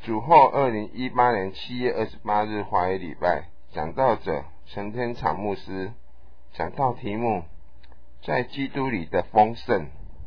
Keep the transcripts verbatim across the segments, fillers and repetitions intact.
主后二零一八年七月二十八日华语礼拜，讲道者陈天场牧师，讲道题目在基督里的丰盛。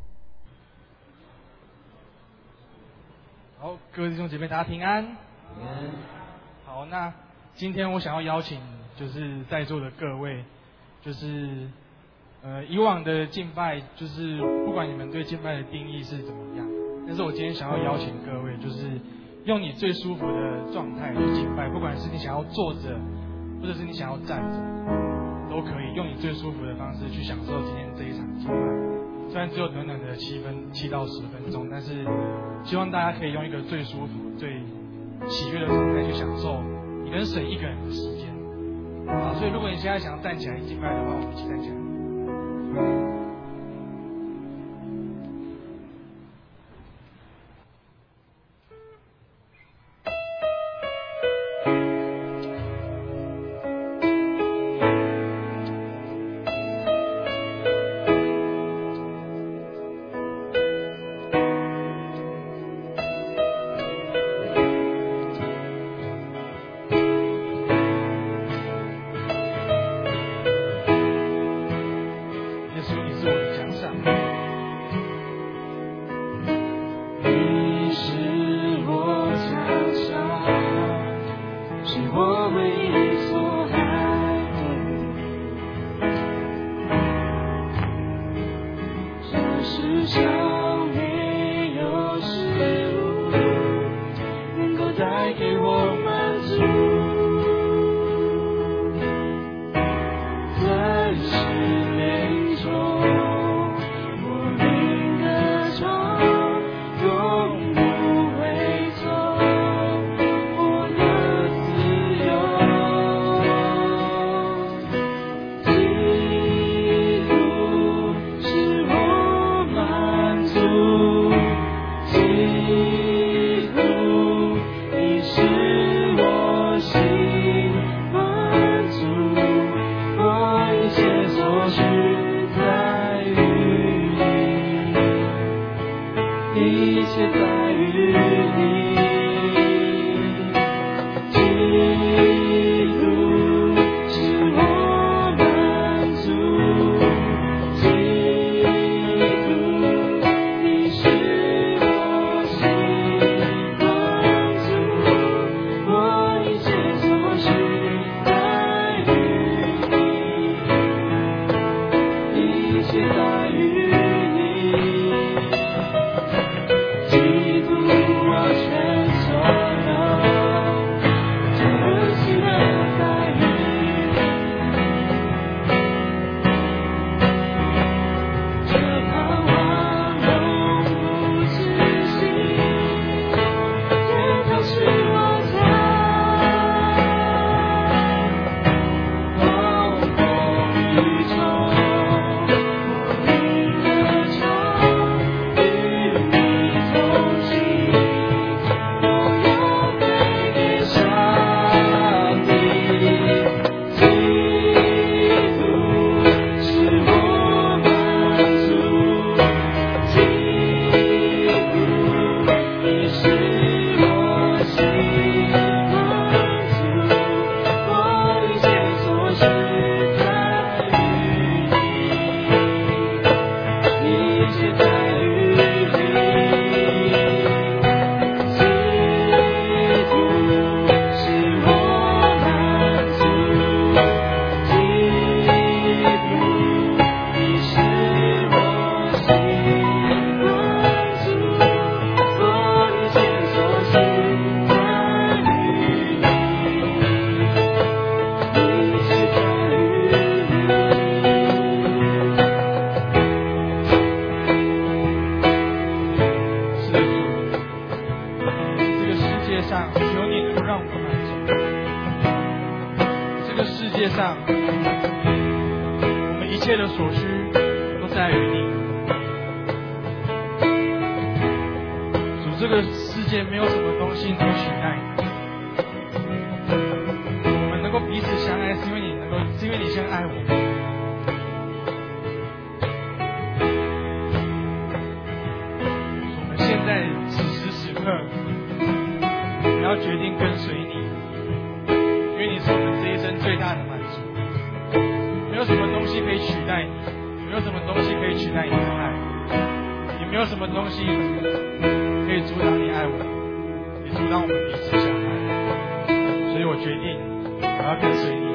好，各位弟兄姐妹，大家平安。 平安。 好，那今天我想要邀请，就是在座的各位，就是呃以往的敬拜，就是不管你们对敬拜的定义是怎么样，但是我今天想要邀请各位，就是用你最舒服的状态去敬拜，不管是你想要坐着，或者是你想要站着，都可以用你最舒服的方式去享受今天这一场敬拜。虽然只有短短的七分七到十分钟，但是希望大家可以用一个最舒服、最喜悦的状态去享受你跟神一个人的时间。好，所以如果你现在想要站起来敬拜的话，我们一起站起来。 在此时此刻， 们要决定跟随你，因为你是我们这一生最大的满足。没有什么东西可以取代你，没有什么东西可以取代你的爱，也没有什么东西可以阻挡你爱我，也阻挡我们彼此相爱。所以我决定，我要跟随你。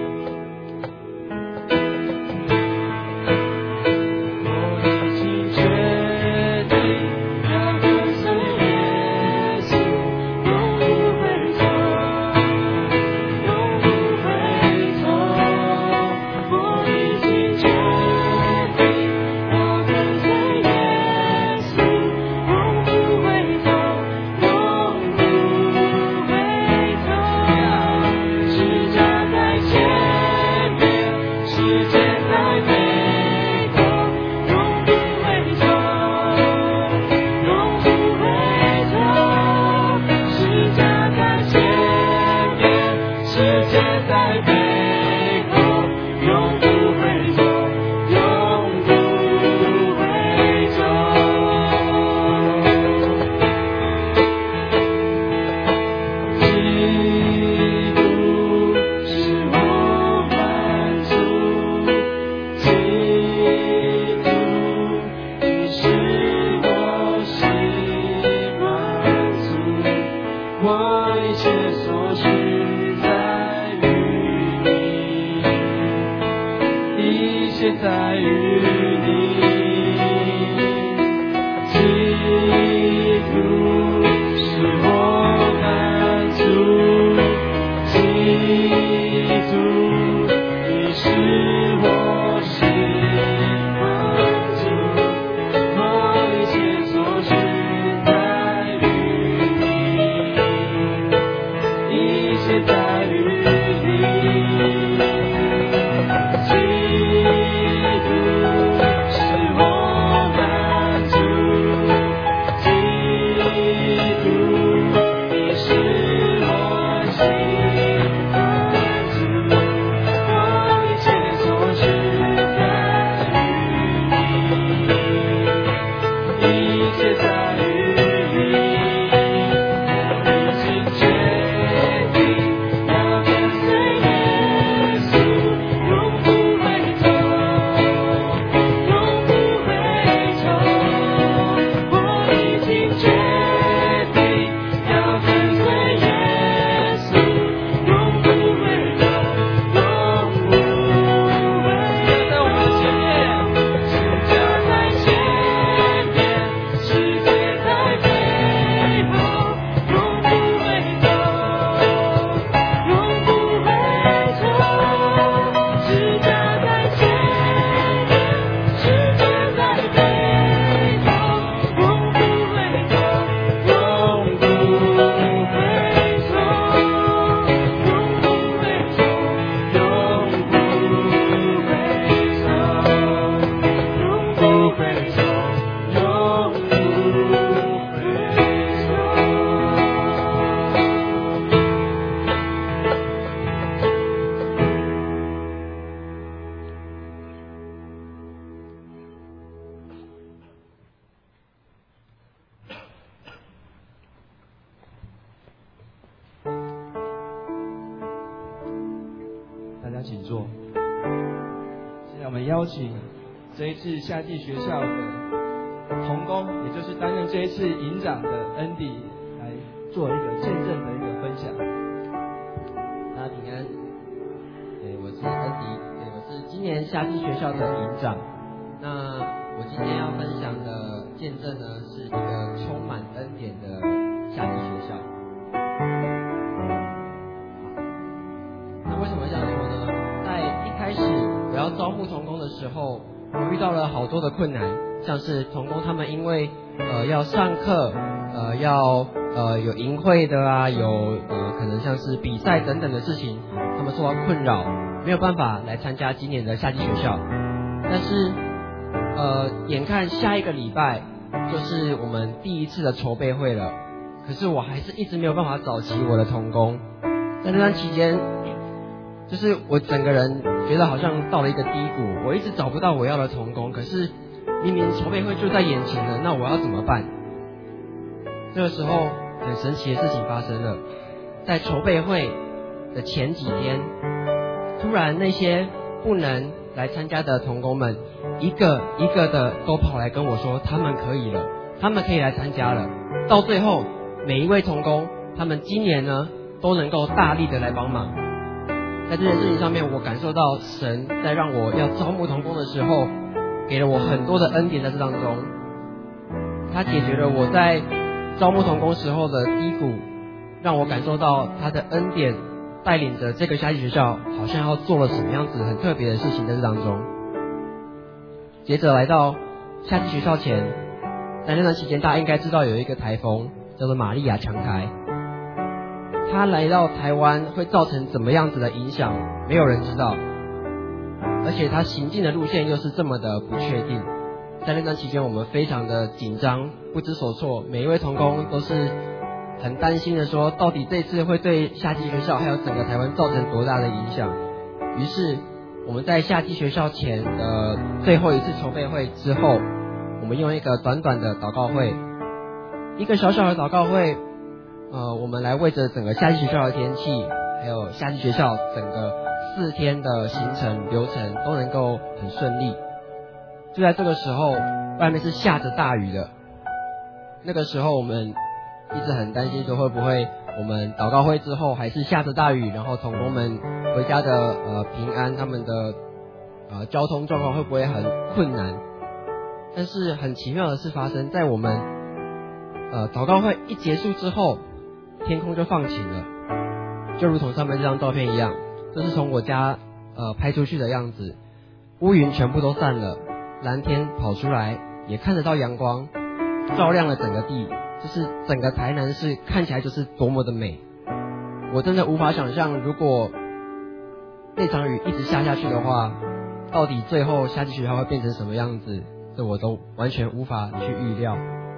请坐。现在我们邀请这一次夏季学校的同工，也就是担任这一次营长的 Andy 来做一个见证的一个分享。 大家平安。对，我是 Andy， 对，我是今年夏季学校的营长。那我今天要分享的见证呢，是一个充满恩典的夏季学校。为什么这样说呢？在一开始我要招募同工的时候，我遇到了好多的困难，像是同工他们因为呃要上课，呃要呃有营会的啊，有呃可能像是比赛等等的事情，他们受到困扰，没有办法来参加今年的夏季学校。但是呃眼看下一个礼拜就是我们第一次的筹备会了，可是我还是一直没有办法找齐我的同工。在那段期间，就是我整个人觉得好像到了一个低谷，我一直找不到我要的同工，可是明明筹备会就在眼前了，那我要怎么办？这个时候很神奇的事情发生了， 在筹备会的前几天，突然那些不能来参加的同工们，一个一个的都跑来跟我说，他们可以了，他们可以来参加了。到最后，每一位同工，他们今年呢都能够大力的来帮忙。在这件事情上面，我感受到神在让我要招募同工的时候，给了我很多的恩典在这当中。他解决了我在招募同工时候的低谷，让我感受到他的恩典带领着这个夏季学校好像要做了什么样子很特别的事情在这当中。接着来到夏季学校前，在那段期间大家应该知道有一个台风叫做玛利亚强台，它来到台湾会造成怎么样子的影响，没有人知道，而且它行进的路线又是这么的不确定。在那段期间我们非常的紧张，不知所措，每一位同工都是很担心的说，到底这次会对夏季学校还有整个台湾造成多大的影响。于是我们在夏季学校前的最后一次筹备会之后，我们用一个短短的祷告会，一个小小的祷告会，呃，我们来为着整个夏季学校的天气，还有夏季学校整个四天的行程流程都能够很顺利。就在这个时候，外面是下着大雨的。那个时候我们一直很担心说，会不会我们祷告会之后还是下着大雨，然后同工们回家的呃平安，他们的呃交通状况会不会很困难？但是很奇妙的事发生，在我们呃祷告会一结束之后，天空就放晴了，就如同上面这张照片一样，这是从我家呃拍出去的样子，乌云全部都散了，蓝天跑出来，也看得到阳光，照亮了整个地，就是整个台南市看起来就是多么的美。我真的无法想象，如果那场雨一直下下去的话，到底最后夏季学校会变成什么样子，这我都完全无法去预料。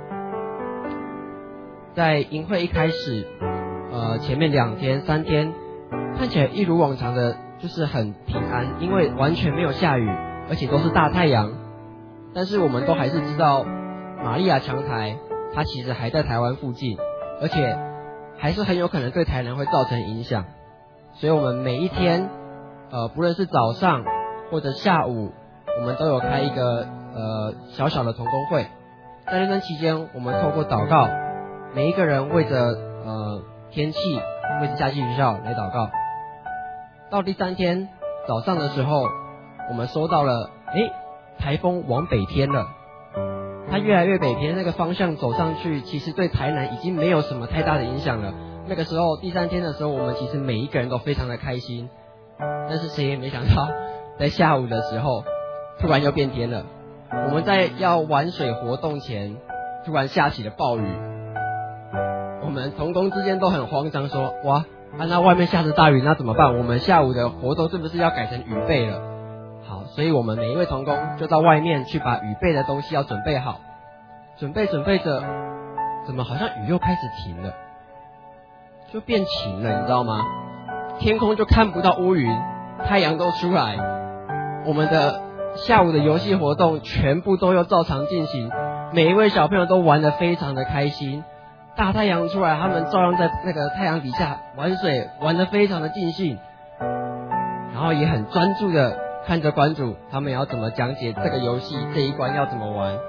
在营会一开始，呃，前面两天三天看起来一如往常的，就是很平安，因为完全没有下雨，而且都是大太阳。但是我们都还是知道，玛利亚强台它其实还在台湾附近，而且还是很有可能对台南会造成影响。所以我们每一天，呃，不论是早上或者下午，我们都有开一个呃小小的同工会。在那段期间，我们透过祷告，每一个人为着呃天气，为着夏季学校来祷告。到第三天早上的时候，我们收到了，诶，台风往北偏了，它越来越北偏，那个方向走上去，其实对台南已经没有什么太大的影响了。那个时候第三天的时候，我们其实每一个人都非常的开心，但是谁也没想到，在下午的时候，突然又变天了。我们在要玩水活动前，突然下起了暴雨。我们同工之间都很慌张，说：哇，啊，那外面下着大雨，那怎么办？我们下午的活动是不是要改成雨备了？好，所以我们每一位同工就到外面去把雨备的东西要准备好。准备准备着，怎么好像雨又开始停了，就变晴了，你知道吗？天空就看不到乌云，太阳都出来，我们的下午的游戏活动全部都又照常进行，每一位小朋友都玩得非常的开心。大太阳出来，他们照样在那个太阳底下玩水，玩得非常的尽兴，然后也很专注的看着馆主他们要怎么讲解这个游戏，这一关要怎么玩。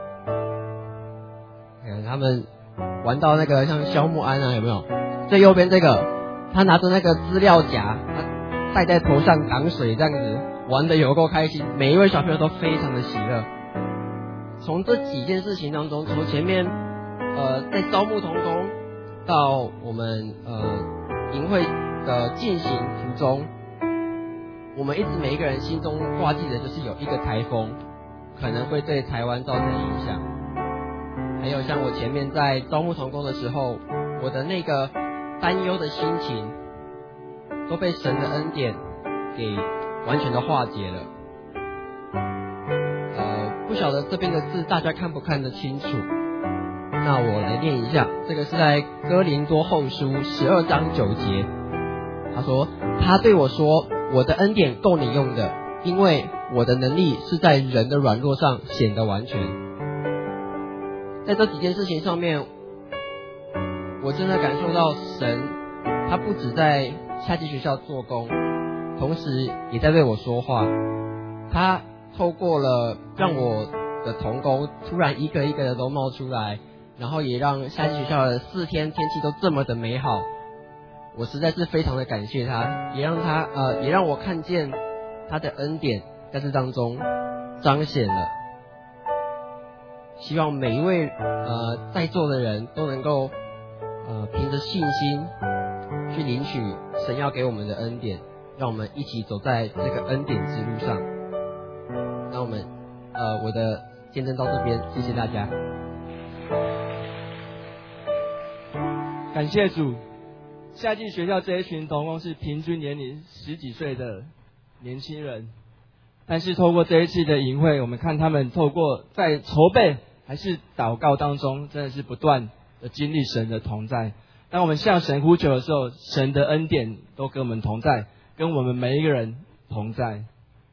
他们玩到那个像肖木安啊，有没有？最右边这个，他拿着那个资料夹，他戴在头上挡水，这样子玩得有够开心，每一位小朋友都非常的喜乐。从这几件事情当中，从前面呃在招募同工，到我们呃营会的进行途中，我们一直每一个人心中挂记的就是有一个台风可能会对台湾造成影响。还有像我前面在招募同工的时候，我的那个担忧的心情都被神的恩典给完全的化解了。呃，不晓得这边的字大家看不看得清楚？那我来念一下，这个是在哥林多后书十二章九节，他说：他对我说，我的恩典够你用的，因为我的能力是在人的软弱上显得完全。在这几件事情上面，我真的感受到神他不止在夏季学校做工，同时也在为我说话。他透过了让我的同工突然一个一个的都冒出来，然后也让夏季学校的四天天气都这么的美好。我实在是非常的感谢他，也让他呃也让我看见他的恩典在这当中彰显了。希望每一位呃在座的人都能够呃凭着信心去领取神要给我们的恩典，让我们一起走在这个恩典之路上。那我们呃我的见证到这边，谢谢大家。 感谢主。夏季学校这一群同工是平均年龄十几岁的年轻人，但是透过这一次的营会，我们看他们透过在筹备还是祷告当中，真的是不断的经历神的同在。当我们向神呼求的时候，神的恩典都跟我们同在，跟我们每一个人同在。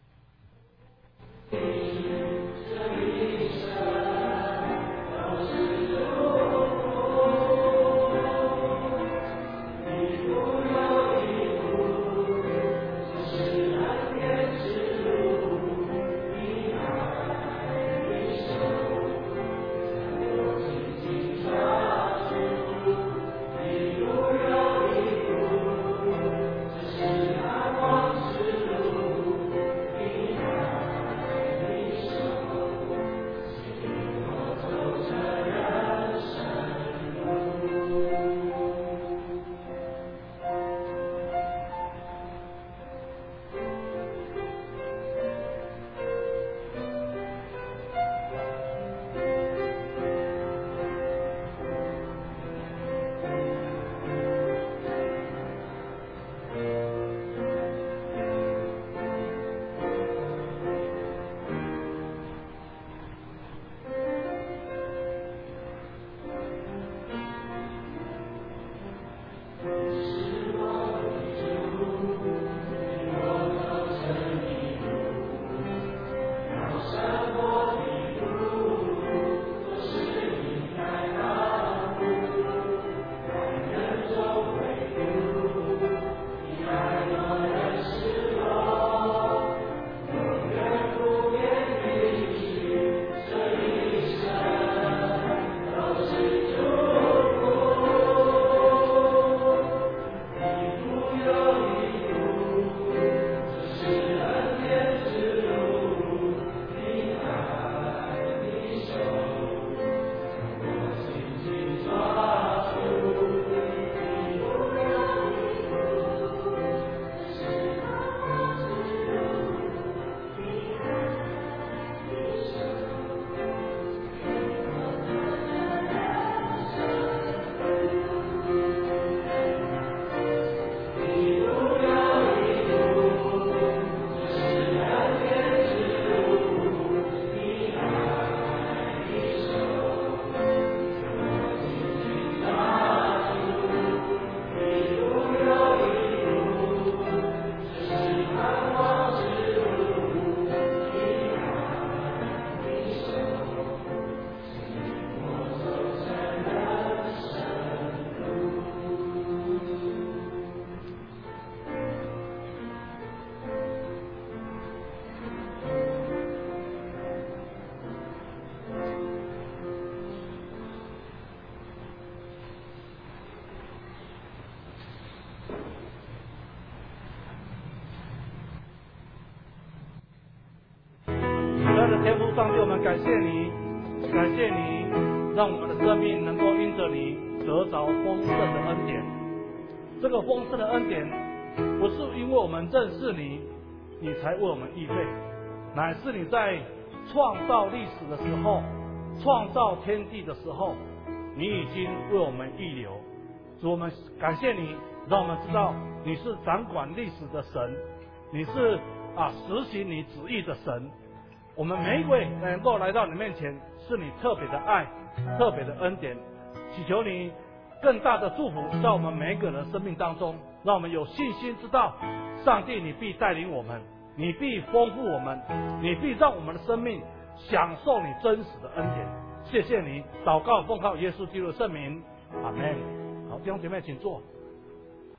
天父上帝，我们感谢你，感谢你，让我们的生命能够因着你得着丰盛的恩典。这个丰盛的恩典，不是因为我们认识你，你才为我们预备，乃是你在创造历史的时候，创造天地的时候，你已经为我们预留。主，我们感谢你，让我们知道你是掌管历史的神，你是啊实行你旨意的神。我们每一位能够来到你面前，是你特别的爱，特别的恩典。祈求你更大的祝福在我们每一个人的生命当中，让我们有信心知道，上帝你必带领我们，你必丰富我们，你必让我们的生命享受你真实的恩典。谢谢你，祷告奉靠耶稣基督的圣名，阿们。好，弟兄姐妹请坐。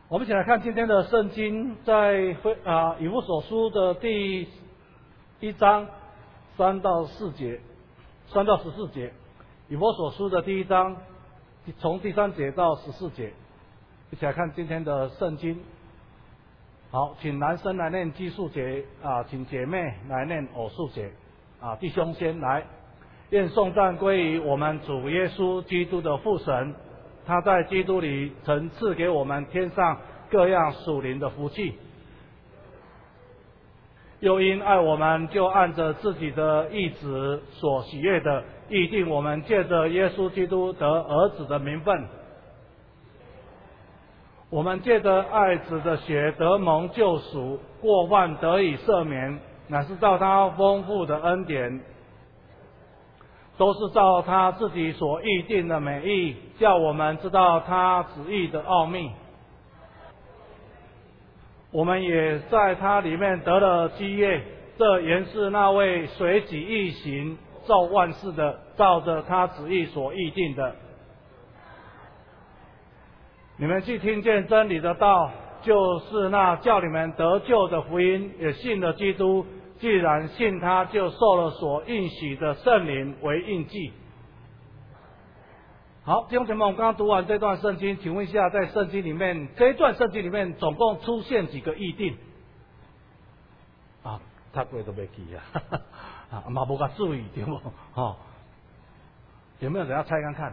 我们一起来看今天的圣经，在啊以弗所书的第一章三到四节，三到十四节。以弗所书的第一章，从第三节到十四节，一起来看今天的圣经。好，请男生来念奇数节啊，请姐妹来念偶数节啊，弟兄先来。愿颂赞归于我们主耶稣基督的父神。他在基督里曾赐给我们天上各样属灵的福气，又因爱我们，就按着自己的意旨所喜悦的，预定我们借着耶稣基督得儿子的名分。我们借着爱子的血得蒙救赎，过犯得以赦免，乃是照他丰富的恩典，都是照他自己所预定的美意，叫我们知道他旨意的奥秘。我们也在他里面得了基业，这原是那位随己意行造万事的，照着他旨意所预定的。你们既听见真理的道，就是那叫你们得救的福音，也信了基督。既然信他，就受了所应许的圣灵为印记。好，弟兄姐妹，我们刚刚读完这段圣经，请问一下，在圣经里面这一段圣经里面总共出现几个议定？啊，他贵都没记啊，啊，嘛无个注意对不？哦，有没有人要猜看看？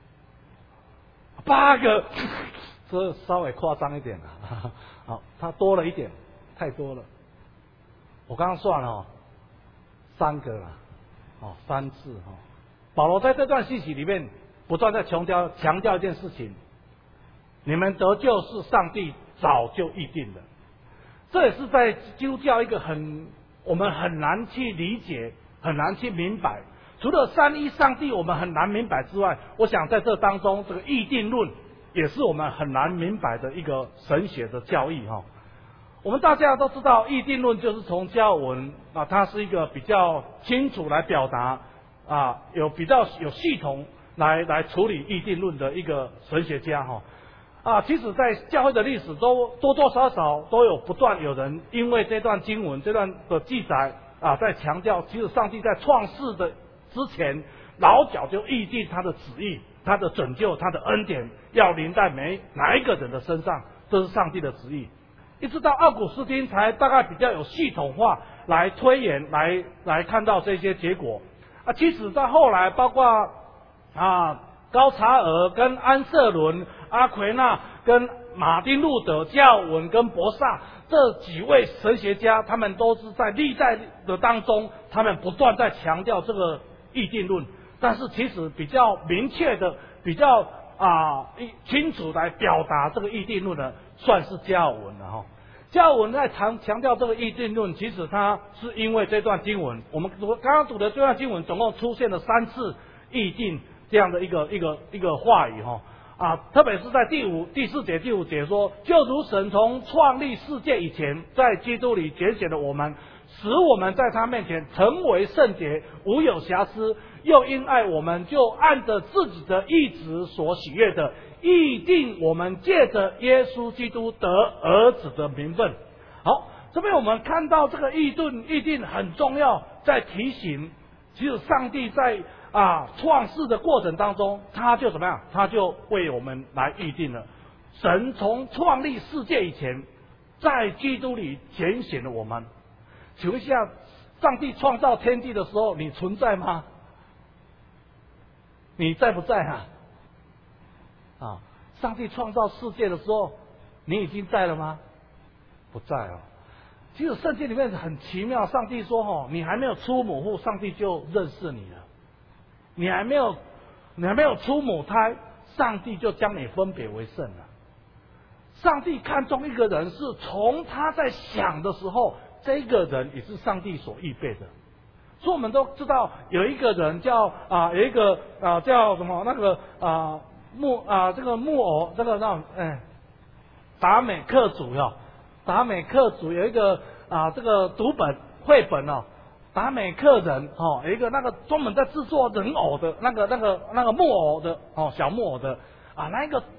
八个，这稍微夸张一点了。好，它多了一点，太多了。我刚刚算了哦，三个了，哦，三次哦。保罗在这段信息里面不断在强调强调一件事情：你们得救是上帝早就预定的。这也是在基督教一个很我们很难去理解、很难去明白。除了三一上帝我们很难明白之外，我想在这当中，这个预定论也是我们很难明白的一个神学的教义哈、哦。我们大家都知道，预定论就是从加尔文啊，它是一个比较清楚来表达啊，有比较有系统来来处理预定论的一个神学家哈啊。其实，在教会的历史都多多少少都有不断有人因为这段经文这段的记载啊，在强调，其实上帝在创世的之前，老早就预定他的旨意、他的拯救、他的恩典要临在每哪一个人的身上，这是上帝的旨意。一直到奥古斯丁才大概比较有系统化来推演，来来看到这些结果啊。其实在后来，包括啊高查尔跟安瑟伦、阿奎那跟马丁路德、加尔文跟博萨这几位神学家，他们都是在历代的当中，他们不断在强调这个预定论。但是其实比较明确的、比较啊清楚来表达这个预定论的，算是加尔文了哈。加尔文在强强调这个预定论，其实他是因为这段经文，我们读刚刚读的这段经文，总共出现了三次预定这样的一个一个一个话语哈啊，特别是在第五第四节第五节说，就如神从创立世界以前，在基督里拣选了我们，使我们在他面前成为圣洁，无有瑕疵，又因爱我们，就按着自己的意志所喜悦的，预定我们借着耶稣基督得儿子的名分。好，这边我们看到这个预定预定很重要，在提醒，其实上帝在啊创世的过程当中，他就怎么样？他就为我们来预定了。神从创立世界以前，在基督里拣选了我们。请问一下，上帝创造天地的时候，你存在吗？你在不在啊？啊，上帝创造世界的时候，你已经在了吗？不在哦。其实圣经里面很奇妙，上帝说哦，你还没有出母腹，上帝就认识你了；你还没有，你还没有出母胎，上帝就将你分别为圣了。上帝看中一个人，是从他在想的时候，这个人也是上帝所预备的。所以我们都知道有一个人叫啊，有一个啊叫什么那个啊木啊这个木偶这个让哎达美克族哟，达美克族有一个啊这个读本绘本哦，达美克人哦，有一个那个专门在制作人偶的那个那个那个木偶的哦小木偶的啊那一个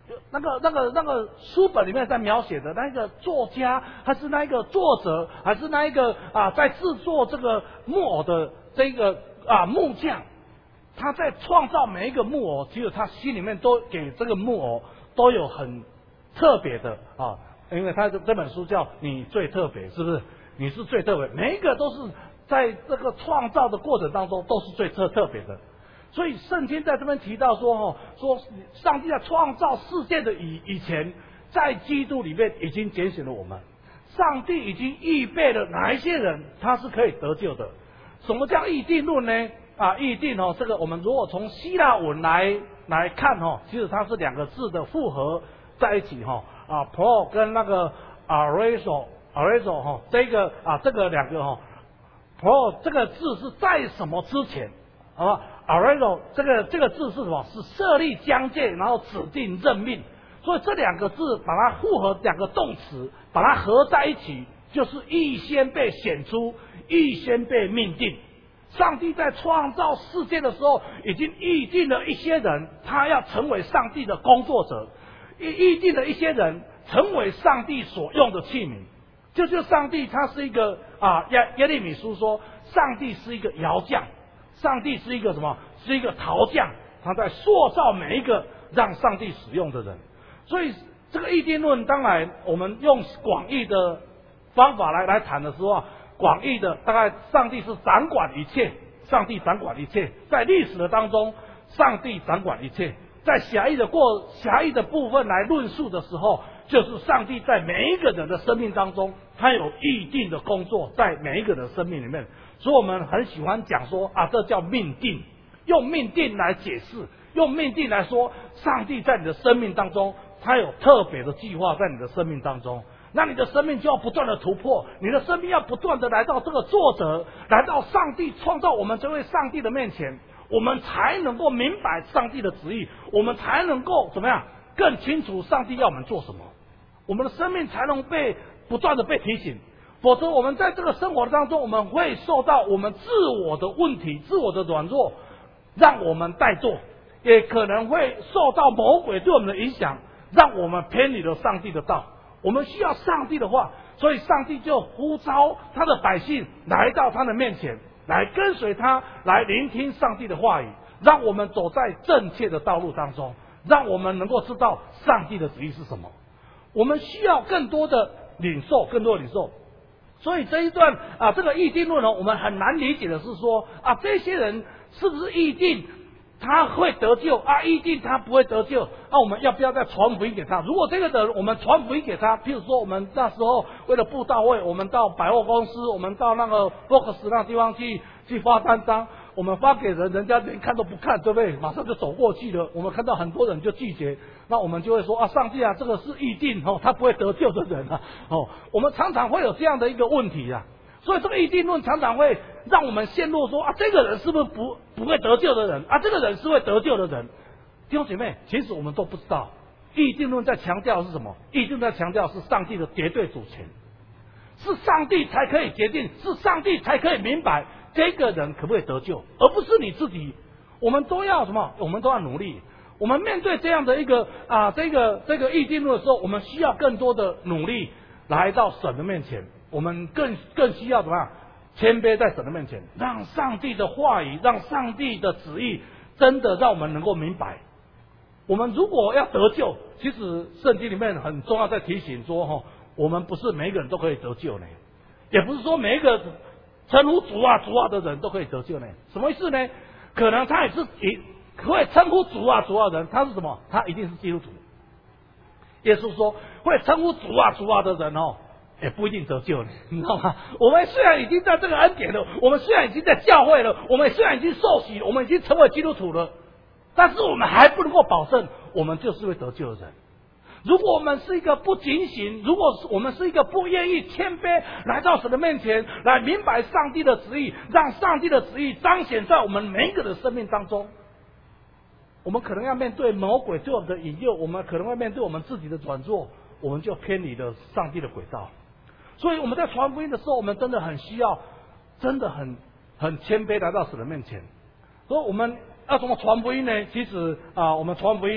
那个那个那个书本里面在描写的那个作家，还是那一个作者，还是那一个啊在制作这个木偶的这个啊木匠，他在创造每一个木偶，其实他心里面都给这个木偶都有很特别的啊，因为他的这本书叫你最特别，是不是？你是最特别，每一个都是在这个创造的过程当中都是最特特别的。所以圣经在这边提到说，哦，说上帝在创造世界的以以前，在基督里面已经拣选了我们，上帝已经预备了哪一些人他是可以得救的。什么叫预定论呢？啊，预定哦，这个我们如果从希腊文来来看哦，其实它是两个字的复合在一起哈，啊 ，pro 跟那个 areso areso 哈，这个啊这个两个哈 ，pro 这个字是在什么之前，好吧？ Areso 这个这个字是什么？是设立疆界，然后指定任命。所以这两个字把它复合，两个动词把它合在一起，就是预先被选出，预先被命定。上帝在创造世界的时候，已经预定了一些人，他要成为上帝的工作者，预预定了一些人成为上帝所用的器皿。这就上帝他是一个啊，耶耶利米书说，上帝是一个窑匠。上帝是一个什么？是一个陶匠，他在塑造每一个让上帝使用的人。所以这个预定论，当然我们用广义的方法来来谈的时候啊，广义的大概上帝是掌管一切，上帝掌管一切，在历史的当中，上帝掌管一切。在狭义的过狭义的部分来论述的时候，就是上帝在每一个人的生命当中，他有预定的工作在每一个人的生命里面。所以我们很喜欢讲说啊，这叫命定，用命定来解释，用命定来说，上帝在你的生命当中，他有特别的计划在你的生命当中，那你的生命就要不断的突破，你的生命要不断的来到这个作者，来到上帝创造我们这位上帝的面前，我们才能够明白上帝的旨意，我们才能够怎么样更清楚上帝要我们做什么，我们的生命才能被不断的被提醒。否则我们在这个生活当中，我们会受到我们自我的问题、自我的软弱让我们怠惰，也可能会受到魔鬼对我们的影响，让我们偏离了上帝的道。我们需要上帝的话，所以上帝就呼召他的百姓来到他的面前，来跟随他，来聆听上帝的话语，让我们走在正确的道路当中，让我们能够知道上帝的旨意是什么。我们需要更多的领受，更多的领受。所以这一段啊，这个预定论呢，我们很难理解的是说啊，这些人是不是预定他会得救啊？预定他不会得救啊？我们要不要再传福音给他？如果这个人我们传福音给他，譬如说我们那时候为了布道会，我们到百货公司，我们到那个 Focus 那地方去去发单张，我们发给人，人家连看都不看，对不对？马上就走过去了。我们看到很多人就拒绝，那我们就会说啊，上帝啊，这个是预定哦，他不会得救的人啊，哦，我们常常会有这样的一个问题啊。所以这个预定论常常会让我们陷入说啊，这个人是不是不不会得救的人啊？这个人是会得救的人。弟兄姐妹，其实我们都不知道，预定论在强调的是什么？预定在强调是上帝的绝对主权，是上帝才可以决定，是上帝才可以明白这个人可不可以得救，而不是你自己。我们都要什么？我们都要努力。我们面对这样的一个啊，这个这个预定论的时候，我们需要更多的努力来到神的面前。我们更更需要怎么样？谦卑在神的面前，让上帝的话语，让上帝的旨意真的让我们能够明白。我们如果要得救，其实圣经里面很重要在提醒说，哈，我们不是每一个人都可以得救呢，也不是说每一个称呼主啊主啊的人都可以得救呢。什么意思呢？可能他也是也会称呼主啊主啊的人，他是什么？他一定是基督徒。耶稣说，会称呼主啊主啊的人哦，也不一定得救了，你知道吗？我们虽然已经在这个恩典了，我们虽然已经在教会了，我们虽然已经受洗，我们已经成为基督徒了，但是我们还不能够保证我们就是会得救的人。如果我们是一个不警醒，如果我们是一个不愿意谦卑来到神的面前，来明白上帝的旨意，让上帝的旨意彰显在我们每一个人的生命当中，我们可能要面对魔鬼对我们的引诱，我们可能会面对我们自己的软弱，我们就偏离了上帝的轨道。所以我们在传福音的时候，我们真的很需要，真的很很谦卑来到神的面前。所以我们要怎么传福音呢？其实啊，我们传福音哦，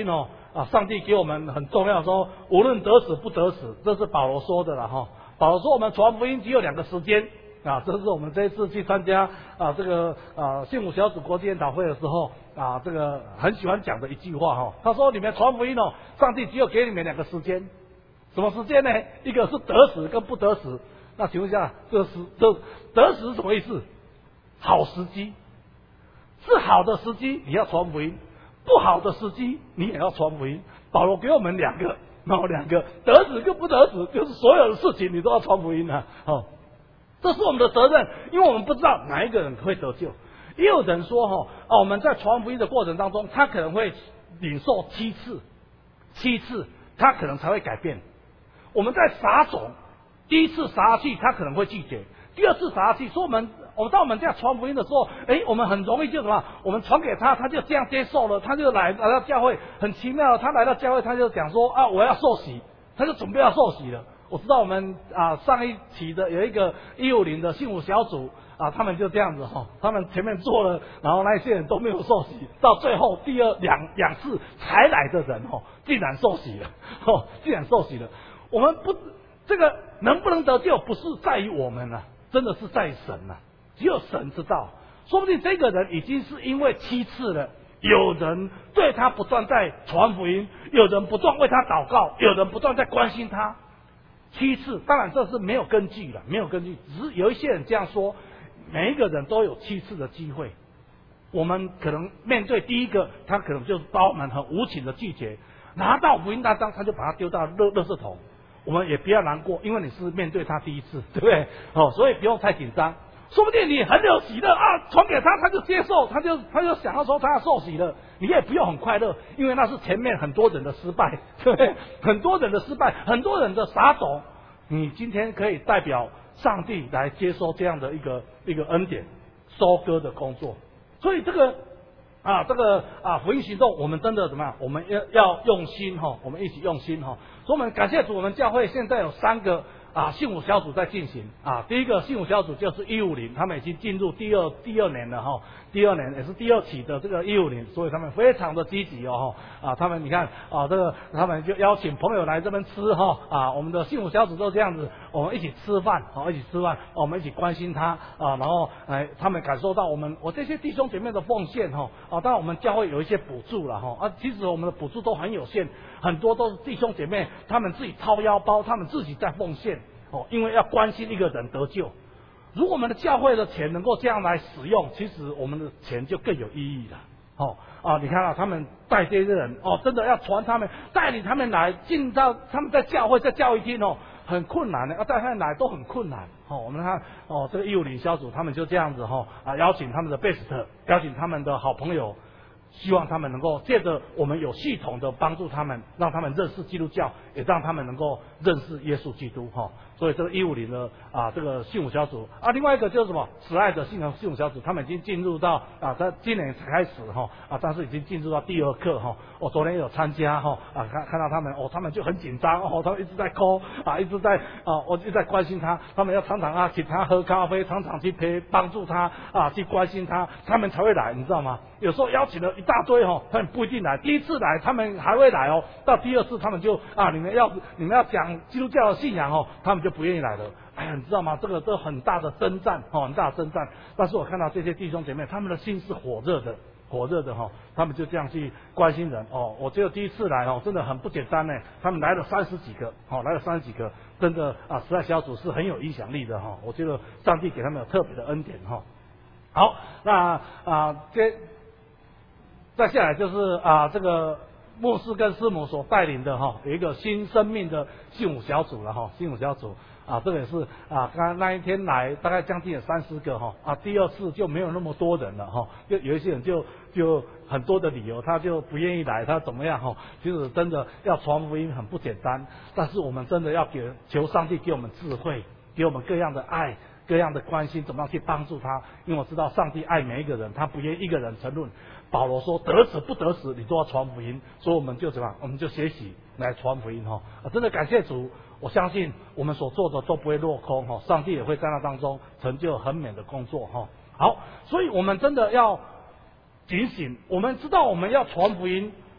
啊，上帝给我们很重要说，无论得死不得死，这是保罗说的了哈。保罗说我们传福音只有两个时间啊，这是我们这一次去参加啊这个啊幸福小组国际研讨会的时候啊，这个很喜欢讲的一句话哈。他说你们传福音哦，上帝只有给你们两个时间，什么时间呢？一个是得死跟不得死。那请问一下，这时这得死是什么意思？好时机，是好的时机你要传福音，不好的时机你也要传福音。保罗给我们两个，然后两个得死跟不得死，就是所有的事情你都要传福音啊！哦，这是我们的责任，因为我们不知道哪一个人会得救。也有人说哈，哦，我们在传福音的过程当中，他可能会领受七次，七次他可能才会改变。我们在撒种。第一次撒下去，他可能会拒绝；第二次撒下去，说我们，我们当我们这样传福音的时候，哎，我们很容易就什么？我们传给他，他就这样接受了，他就来来到教会，很奇妙，他来到教会，他就讲说啊，我要受洗，他就准备要受洗了。我知道我们啊上一期的有一个一五零的幸福小组啊，他们就这样子哈，他们前面做了，然后那些人都没有受洗，到最后第二两两次才来的人哦，竟然受洗了，哦，竟然受洗了。我们不。这个能不能得救，不是在于我们啊，真的是在于神啊，只有神知道。说不定这个人已经是因为七次了，有人对他不断在传福音，有人不断为他祷告，有人不断在关心他。七次，当然这是没有根据的，没有根据，只是有一些人这样说，每一个人都有七次的机会。我们可能面对第一个，他可能就是把我们很无情的拒绝，拿到福音大章，他就把它丢到垃垃圾桶。我们也不要难过，因为你是面对他第一次，对不对？哦，所以不用太紧张。说不定你很有喜乐啊，传给他，他就接受，他就他就想要说他要受洗了，你也不用很快乐，因为那是前面很多人的失败，对不对？很多人的失败，很多人的撒种，你今天可以代表上帝来接收这样的一个一个恩典收割的工作。所以这个啊，这个啊福音行动，我们真的怎么样？我们要要用心哈，我们一起用心哈。所以我们感谢主，我们教会现在有三个啊幸福小组在进行啊。第一个幸福小组就是一五零，他们已经进入第二第二年了哈，第二年也是第二期的这个一五零，所以他们非常的积极哦啊，他们你看啊这个他们就邀请朋友来这边吃哈啊，我们的幸福小组都这样子，我们一起吃饭，好一起吃饭，我们一起关心他啊，然后哎他们感受到我们我这些弟兄姐妹的奉献哈啊，当然我们教会有一些补助了哈啊，其实我们的补助都很有限，很多都是弟兄姐妹他们自己掏腰包，他们自己在奉献哦，因为要关心一个人得救。如果我们的教会的钱能够这样来使用，其实我们的钱就更有意义了。哦啊，你看啊，他们带这些人哦，真的要传他们，带领他们来进到他们在教会在教育厅哦，很困难的，要带他们来都很困难。哦，我们看哦，这个一五零小组他们就这样子哈、哦、啊，邀请他们的贝斯特，邀请他们的好朋友。希望他们能够借着我们有系统的帮助他们，让他们认识基督教，也让他们能够认识耶稣基督哈。所以这个一五零的啊这个幸福小组啊，另外一个就是什么慈爱的幸福幸福小组，他们已经进入到啊在今年才开始哈啊，但是已经进入到第二课哈。我昨天有参加哈啊，看看到他们哦，他们就很紧张哦，他们一直在哭啊，一直在啊，我一直在关心他，他们要常常啊请他喝咖啡，常常去陪帮助他啊，去关心他，他们才会来，你知道吗？有时候邀请了一大堆哦，他们不一定来。第一次来他们还会来哦，到第二次他们就啊，你们要你们要讲基督教的信仰哦，他们就不愿意来了。哎呀，你知道吗？这个都很大的征战哦，很大的征战。但是我看到这些弟兄姐妹，他们的心是火热的，火热的哈、哦，他们就这样去关心人哦。我觉得第一次来哦，真的很不简单呢。他们来了三十几个，哦，来了三十几个，真的啊，慈爱小组是很有影响力的哈、哦。我觉得上帝给他们有特别的恩典哈、哦。好，那啊这。再下来就是啊，这个牧师跟师母所带领的哈，有一个新生命的幸福小组了哈，幸福小组啊，这个也是啊，刚刚那一天来大概将近有三十个哈啊，第二次就没有那么多人了哈，就有一些人就就很多的理由，他就不愿意来，他怎么样哈？其实真的要传福音很不简单，但是我们真的要给求上帝给我们智慧，给我们各样的爱。各样的关心，怎么样去帮助他？因为我知道上帝爱每一个人，他不愿一个人沉沦。保罗说得死不得死，你都要传福音，所以我们就怎么样？我们就学习来传福音哈、啊！真的感谢主，我相信我们所做的都不会落空哈，上帝也会在那当中成就很美的工作哈。好，所以我们真的要警醒，我们知道我们要传福音，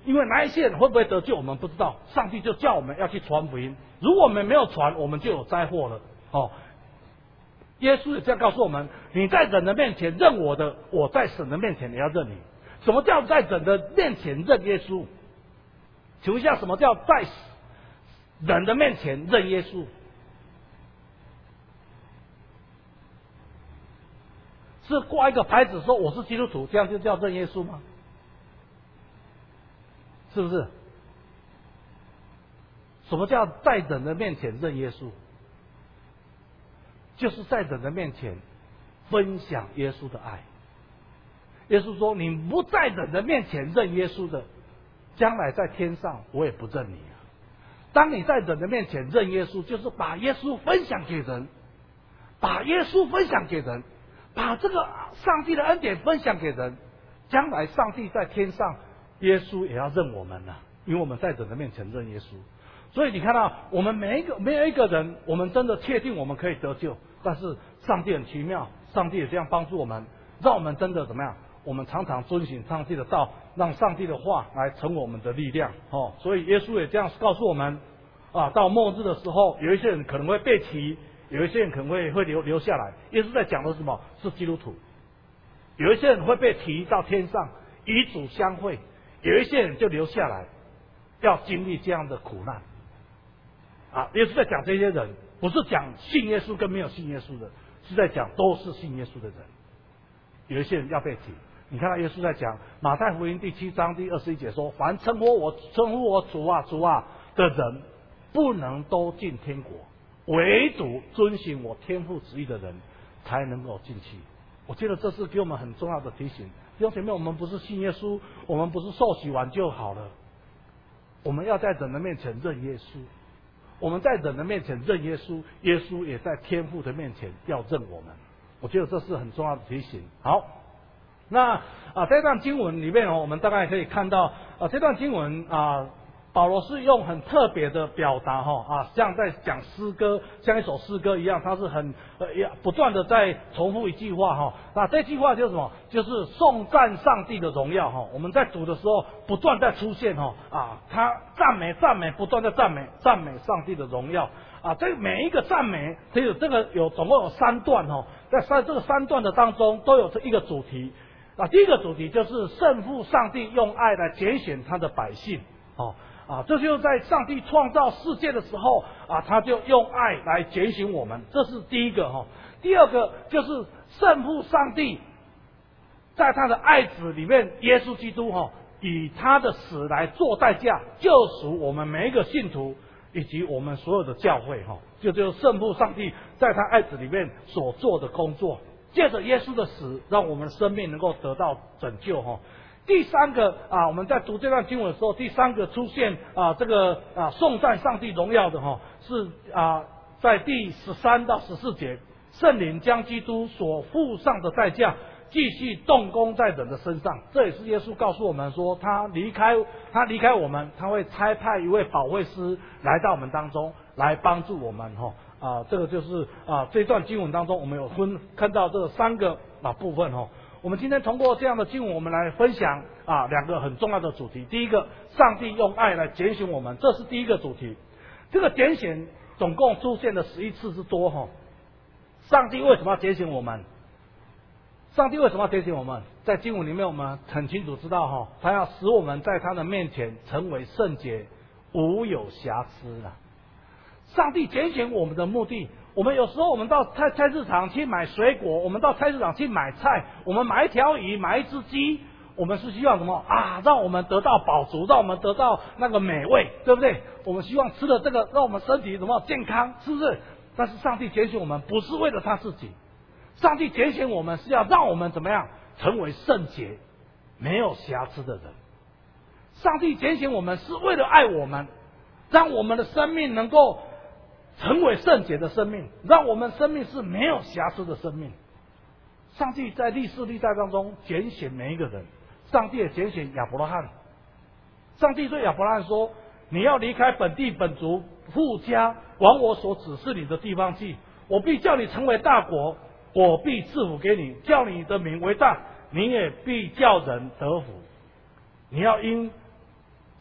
因为哪一些人会不会得救，我们不知道。上帝就叫我们要去传福音，如果我们没有传，我们就有灾祸了。哦，耶稣也这样告诉我们：你在人的面前认我的，我在神的面前也要认你。什么叫在人的面前认耶稣？请问一下，什么叫在人的面前认耶稣？是挂一个牌子说我是基督徒，这样就叫认耶稣吗？是不是？什么叫在人的面前认耶稣？就是在人的面前分享耶稣的爱。耶稣说：“你不在人的面前认耶稣的，将来在天上我也不认你啊。”当你在人的面前认耶稣，就是把耶稣分享给人，把耶稣分享给人，把这个上帝的恩典分享给人，将来上帝在天上，耶稣也要认我们了，因为我们在人的面前认耶稣。所以你看到，我们每一个没有一个人，我们真的确定我们可以得救，但是上帝很奇妙，上帝也这样帮助我们，让我们真的怎么样？我们常常遵循上帝的道，让上帝的话来成为我们的力量。哦，所以耶稣也这样告诉我们啊，到末日的时候，有一些人可能会被提，有一些人可能会会留留下来。耶稣在讲的是什么？是基督徒。有一些人会被提到天上与主相会，有一些人就留下来，要经历这样的苦难。啊，耶稣在讲这些人，不是讲信耶稣跟没有信耶稣的，是在讲都是信耶稣的人。有一些人要被提。你看到耶稣在讲马太福音第七章第二十一节说：“凡称呼我称呼我主啊主啊的人，不能都进天国，唯独遵行我天父旨意的人，才能够进去。”我觉得这是给我们很重要的提醒。弟兄姐妹，我们不是信耶稣，我们不是受洗完就好了，我们要在人的面前认耶稣。我们在人的面前认耶稣，耶稣也在天父的面前要认我们。我觉得这是很重要的提醒。好。那啊，这段经文里面哦，我们大概可以看到啊，这段经文啊，保罗是用很特别的表达哈啊，像在讲诗歌，像一首诗歌一样，他是很呃不断的在重复一句话哈。那这句话就是什么？就是颂赞上帝的荣耀哈。我们在读的时候不断在出现哈啊，他赞美赞美，不断的赞美赞美上帝的荣耀啊。这每一个赞美，只有这个有总共有三段哈，在三这个三段的当中都有这一个主题。啊，第一个主题就是圣父上帝用爱来拣选他的百姓，哦啊，这就是在上帝创造世界的时候啊，他就用爱来拣选我们，这是第一个哈、哦。第二个就是圣父上帝在他的爱子里面，耶稣基督哈、哦，以他的死来做代价，救赎我们每一个信徒以及我们所有的教会哈、哦，这就是圣父上帝在他爱子里面所做的工作。借着耶稣的死，让我们的生命能够得到拯救哈。第三个啊，我们在读这段经文的时候，第三个出现啊，这个啊颂赞上帝荣耀的哈，是啊在第十三到十四节，圣灵将基督所付上的代价继续动工在人的身上。这也是耶稣告诉我们说，他离开他离开我们，他会差派一位保惠师来到我们当中，来帮助我们哈。啊，这个就是啊，这段经文当中，我们有分看到这三个啊部分哦。我们今天通过这样的经文，我们来分享啊两个很重要的主题。第一个，上帝用爱来拣选我们，这是第一个主题。这个拣选总共出现了十一次之多哈。上帝为什么要拣选我们？上帝为什么要拣选我们？在经文里面，我们很清楚知道哈，他要使我们在他的面前成为圣洁，无有瑕疵啊。上帝拣选我们的目的，我们有时候我们到菜菜市场去买水果，我们到菜市场去买菜，我们买一条鱼，买一只鸡，我们是希望什么啊？让我们得到饱足，让我们得到那个美味，对不对？我们希望吃了这个，让我们身体什么健康，是不是？但是上帝拣选我们不是为了他自己，上帝拣选我们是要让我们怎么样成为圣洁、没有瑕疵的人。上帝拣选我们是为了爱我们，让我们的生命能够成为圣洁的生命，让我们生命是没有瑕疵的生命。上帝在历世历代当中拣选每一个人，上帝也拣选亚伯拉罕。上帝对亚伯拉罕说：“你要离开本地本族父家，往我所指示你的地方去。我必叫你成为大国，我必赐福给你，叫你的名为大，你也必叫人得福。你要因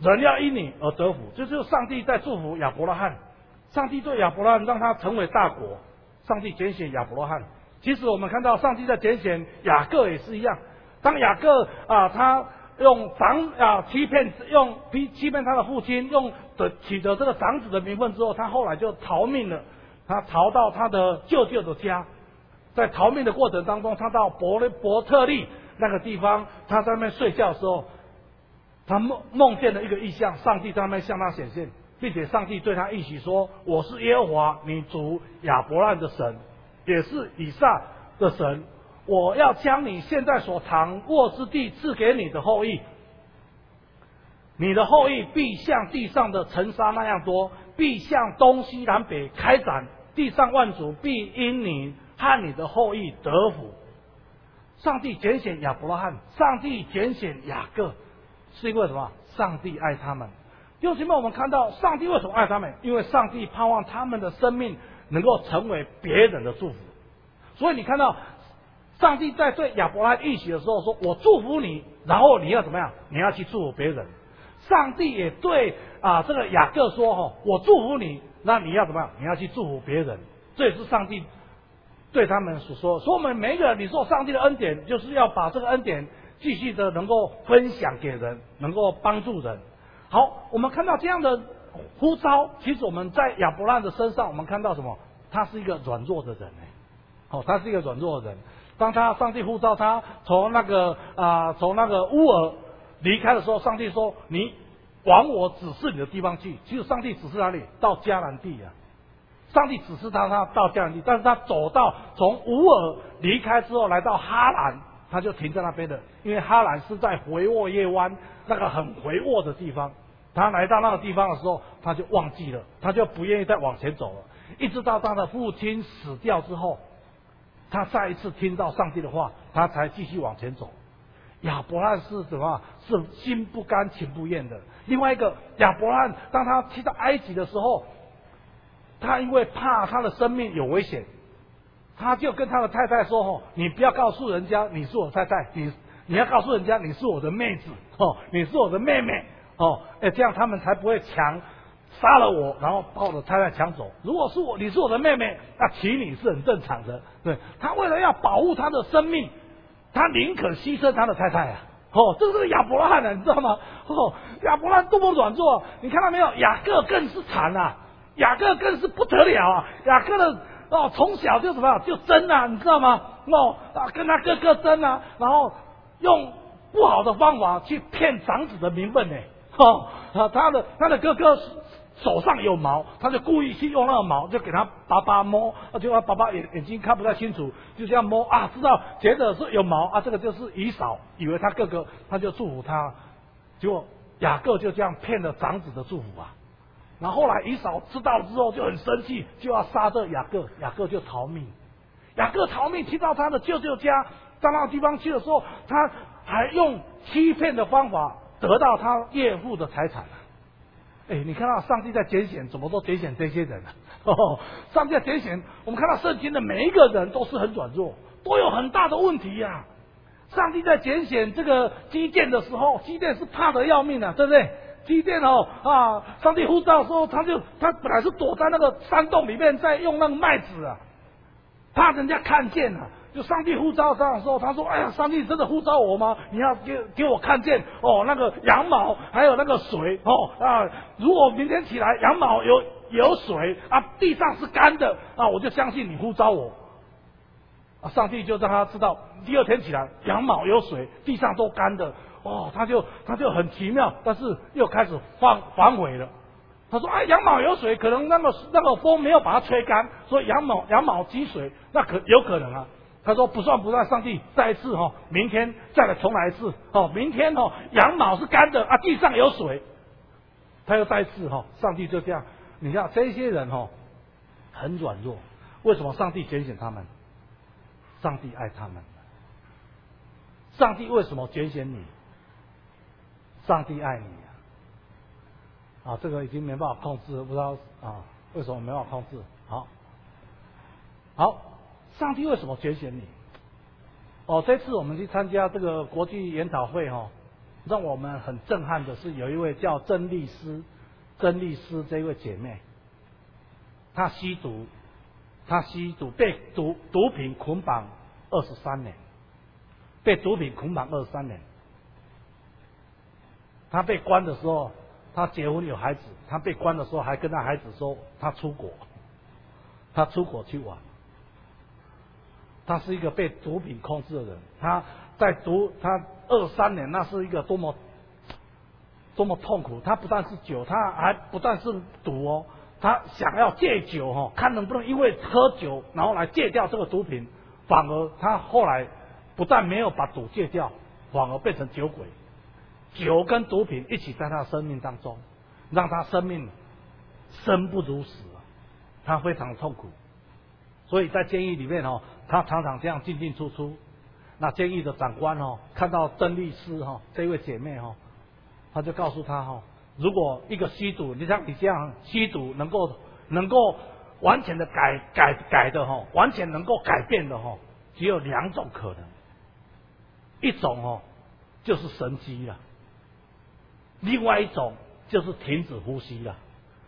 人要因你而得福，这就是上帝在祝福亚伯拉罕。上帝对亚伯拉罕让他成为大国，上帝拣选亚伯拉罕。其实我们看到上帝在拣选雅各也是一样，当雅各啊他用长啊欺骗用欺欺骗他的父亲，用的取得这个长子的名分之后，他后来就逃命了，他逃到他的舅舅的家。在逃命的过程当中，他到伯伯特利那个地方，他在那边睡觉的时候，他梦梦见了一个异象，上帝在那边向他显现，并且上帝对他应许说：“我是耶和华你主亚伯兰的神，也是以撒的神，我要将你现在所藏握之地赐给你的后裔，你的后裔必像地上的尘沙那样多，必向东西南北开展，地上万族必因你和你的后裔得福。”上帝拣选亚伯拉罕，上帝拣选雅各，是因为什么？上帝爱他们。弟兄姐妹，我们看到上帝为什么爱他们？因为上帝盼望他们的生命能够成为别人的祝福。所以你看到上帝在对亚伯拉罕应许的时候说：“我祝福你，然后你要怎么样？你要去祝福别人。”上帝也对啊这个雅各说：“哈，我祝福你，那你要怎么样？你要去祝福别人。”这也是上帝对他们所说。所以我们每一个人，你受上帝的恩典，就是要把这个恩典继续的能够分享给人，能够帮助人。好，我们看到这样的呼召，其实我们在亚伯拉罕的身上，我们看到什么？他是一个软弱的人哎，哦，他是一个软弱的人。当他上帝呼召他从那个啊从那个乌尔离开的时候，上帝说：“你往我指示你的地方去。”其实上帝指示哪里？到迦南地啊。上帝指示他他到迦南地，但是他走到从乌尔离开之后，来到哈兰，他就停在那边的，因为哈兰是在回沃耶湾那个很回沃的地方。他来到那个地方的时候，他就忘记了，他就不愿意再往前走了。一直到他的父亲死掉之后，他再一次听到上帝的话，他才继续往前走。亚伯拉罕是什么？是心不甘情不愿的。另外一个，亚伯拉罕当他去到埃及的时候，他因为怕他的生命有危险，他就跟他的太太说：“哦，你不要告诉人家你是我太太，你你要告诉人家你是我的妹子，哦，你是我的妹妹，哦，哎，这样他们才不会抢杀了我，然后把我的太太抢走。如果是我，你是我的妹妹，那娶你是很正常的。对，他为了要保护他的生命，他宁可牺牲他的太太啊。哦，这是亚伯拉罕啊，你知道吗？哦，亚伯拉罕多么软弱，你看到没有？雅各更是惨啊，雅各更是不得了啊！雅各的哦，从小就什么就争啊，你知道吗？哦啊，跟他哥哥争啊，然后用不好的方法去骗长子的名分呢。哦啊，他的他的哥哥手上有毛，他就故意去用那个毛，就给他爸爸摸，结果他爸爸眼眼睛看不太清楚，就这样摸啊，知道觉得是有毛啊，这个就是以扫，以为他哥哥，他就祝福他，结果雅各就这样骗了长子的祝福啊。然后后来以扫知道之后就很生气，就要杀这雅各，雅各就逃命。雅各逃命，去到他的舅舅家，到那个地方去的时候，他还用欺骗的方法得到他岳父的财产。哎，你看到上帝在拣选，怎么都拣选这些人啊？哦，上帝在拣选，我们看到圣经的每一个人都是很软弱，都有很大的问题呀、啊。上帝在拣选这个基甸的时候，基甸是怕得要命啊，对不对？基甸哦啊，上帝呼召的时候，他就他本来是躲在那个山洞里面，在用那个麦子啊，怕人家看见啊。就上帝呼召他的时候，他说：“哎呀，上帝真的呼召我吗？你要给给我看见哦，那个羊毛还有那个水哦啊，如果明天起来羊毛有有水啊，地上是干的啊，我就相信你呼召我。”啊，上帝就让他知道，第二天起来羊毛有水，地上都干的哦，他就他就很奇妙，但是又开始反反悔了。他说：“哎，羊毛有水，可能那个那个风没有把它吹干，所以羊毛羊毛积水，那可有可能啊。”他说：“不算不算，上帝再一次哈、哦，明天再来重来一次哦，明天哦羊毛是干的啊，地上有水。”他又再一次哈、哦，上帝就这样，你看这些人哦很软弱，为什么上帝拣选他们？上帝爱他们。上帝为什么拣选你？上帝爱你啊！啊，这个已经没办法控制，不知道啊为什么没办法控制？好，好。上帝为什么拣选你？哦，这次我们去参加这个国际研讨会哈、哦， 让我们很震撼的是，有一位叫曾丽丝，曾丽丝这位姐妹，她吸毒，她吸毒被毒毒品捆绑二十三年，被毒品捆绑二十三年。她被关的时候，她结婚有孩子，她被关的时候还跟她孩子说，她出国，她出国去玩。他是一个被毒品控制的人，他在毒他二三年，那是一个多么多么痛苦。他不但是酒，他还不但是毒哦，他想要戒酒哦，看能不能因为喝酒然后来戒掉这个毒品，反而他后来不但没有把赌戒掉，反而变成酒鬼。酒跟毒品一起在他的生命当中，让他生命生不如死，他非常痛苦。所以在监狱里面哦，他常常这样进进出出。那监狱的长官哦，看到曾丽丝哈这位姐妹哦，他就告诉他哈，如果一个吸毒，你像你这样吸毒能够能够完全的改改改的哈，完全能够改变的哈，只有两种可能，一种哦就是神迹了，另外一种就是停止呼吸了。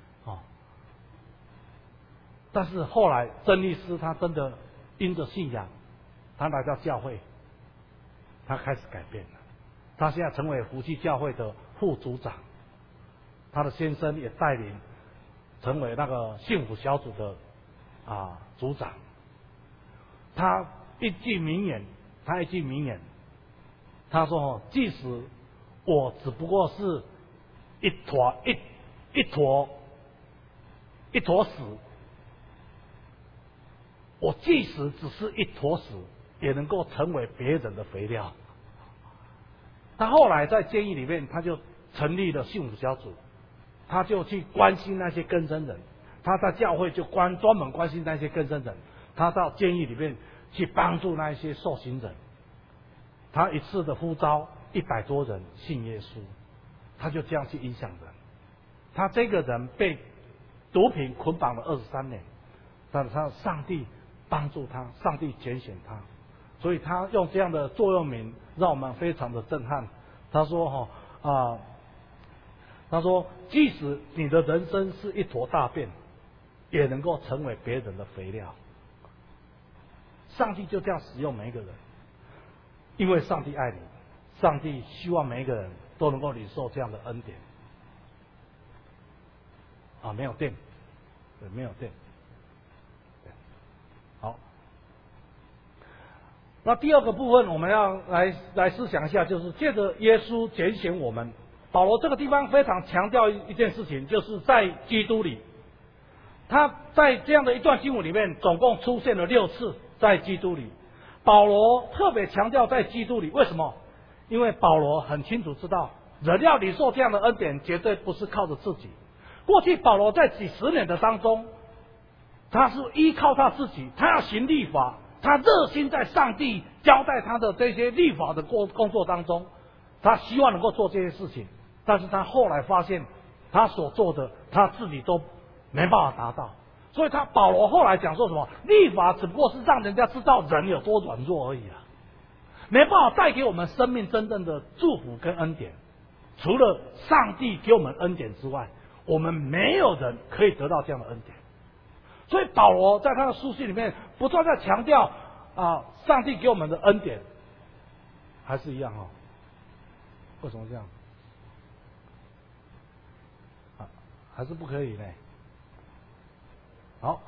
但是后来曾丽丝她真的因着信仰，她来到教会，她开始改变了。她现在成为福气教会的副组长，她的先生也带领成为那个幸福小组的啊组长。他一句名言，他一句名言，他说：“即使我只不过是一坨一一坨一坨屎。”我即使只是一坨屎，也能够成为别人的肥料。他后来在监狱里面，他就成立了幸福小组，他就去关心那些更生人。他在教会就关专门关心那些更生人，他到监狱里面去帮助那一些受刑人。他一次的呼召一百多人信耶稣，他就这样去影响人。他这个人被毒品捆绑了二十三年，但是他上帝帮助他，上帝拣选他，所以他用这样的座右铭让我们非常的震撼。他说哈啊、呃，他说即使你的人生是一坨大便，也能够成为别人的肥料。上帝就这样使用每一个人，因为上帝爱你，上帝希望每一个人都能够领受这样的恩典。啊，没有电，对，没有电。好，那第二个部分我们要来来思想一下，就是借着耶稣拣选我们。保罗这个地方非常强调一件事情，就是在基督里。他在这样的一段经文里面，总共出现了六次在基督里。保罗特别强调在基督里，为什么？因为保罗很清楚知道，人要领受这样的恩典，绝对不是靠着自己。过去保罗在几十年的当中，他是依靠他自己，他要行律法，他热心在上帝交代他的这些律法的工工作当中，他希望能够做这些事情，但是他后来发现，他所做的他自己都没办法达到，所以他保罗后来讲说什么？律法只不过是让人家知道人有多软弱而已啊，没办法带给我们生命真正的祝福跟恩典。除了上帝给我们恩典之外，我们没有人可以得到这样的恩典。所以保罗在他的书信里面不断在强调啊，上帝给我们的恩典还是一样哦。为什么这样？啊，还是不可以呢？好，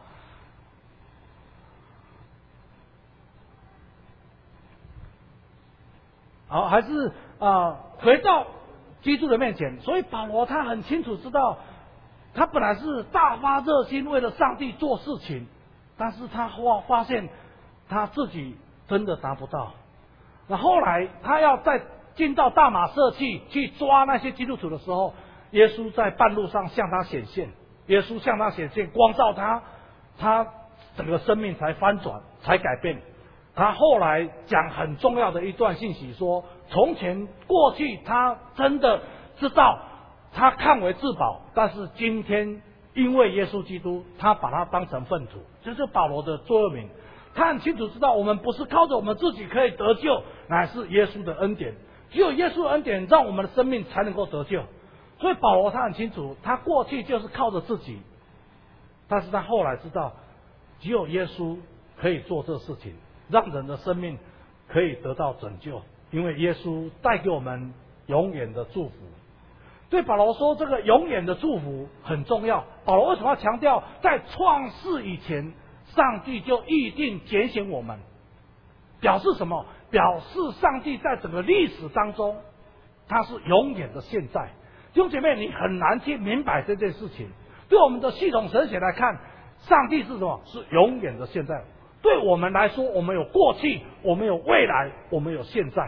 好，还是啊，回到基督的面前。所以保罗他很清楚知道，他本来是大发热心为了上帝做事情，但是他发发现他自己真的达不到。那后来他要再进到大马色去去抓那些基督徒的时候，耶稣在半路上向他显现，耶稣向他显现，光照他，他整个生命才翻转，才改变。他后来讲很重要的一段信息说，从前过去他真的知道他看为至宝，但是今天因为耶稣基督，他把他当成粪土。这是保罗的座右铭。他很清楚知道，我们不是靠着我们自己可以得救，乃是耶稣的恩典。 只有耶稣的恩典让我们的生命才能够得救。所以保罗他很清楚，他过去就是靠着自己，但是他后来知道，只有耶稣可以做这事情，让人的生命可以得到拯救，因为耶稣带给我们永远的祝福。对保罗说，这个永远的祝福很重要。保罗为什么要强调，在创世以前，上帝就预定拣选我们，表示什么？表示上帝在整个历史当中，他是永远的现在。弟兄姐妹，你很难去明白这件事情。对我们的系统神学来看，上帝是什么？是永远的现在。对我们来说，我们有过去，我们有未来，我们有现在。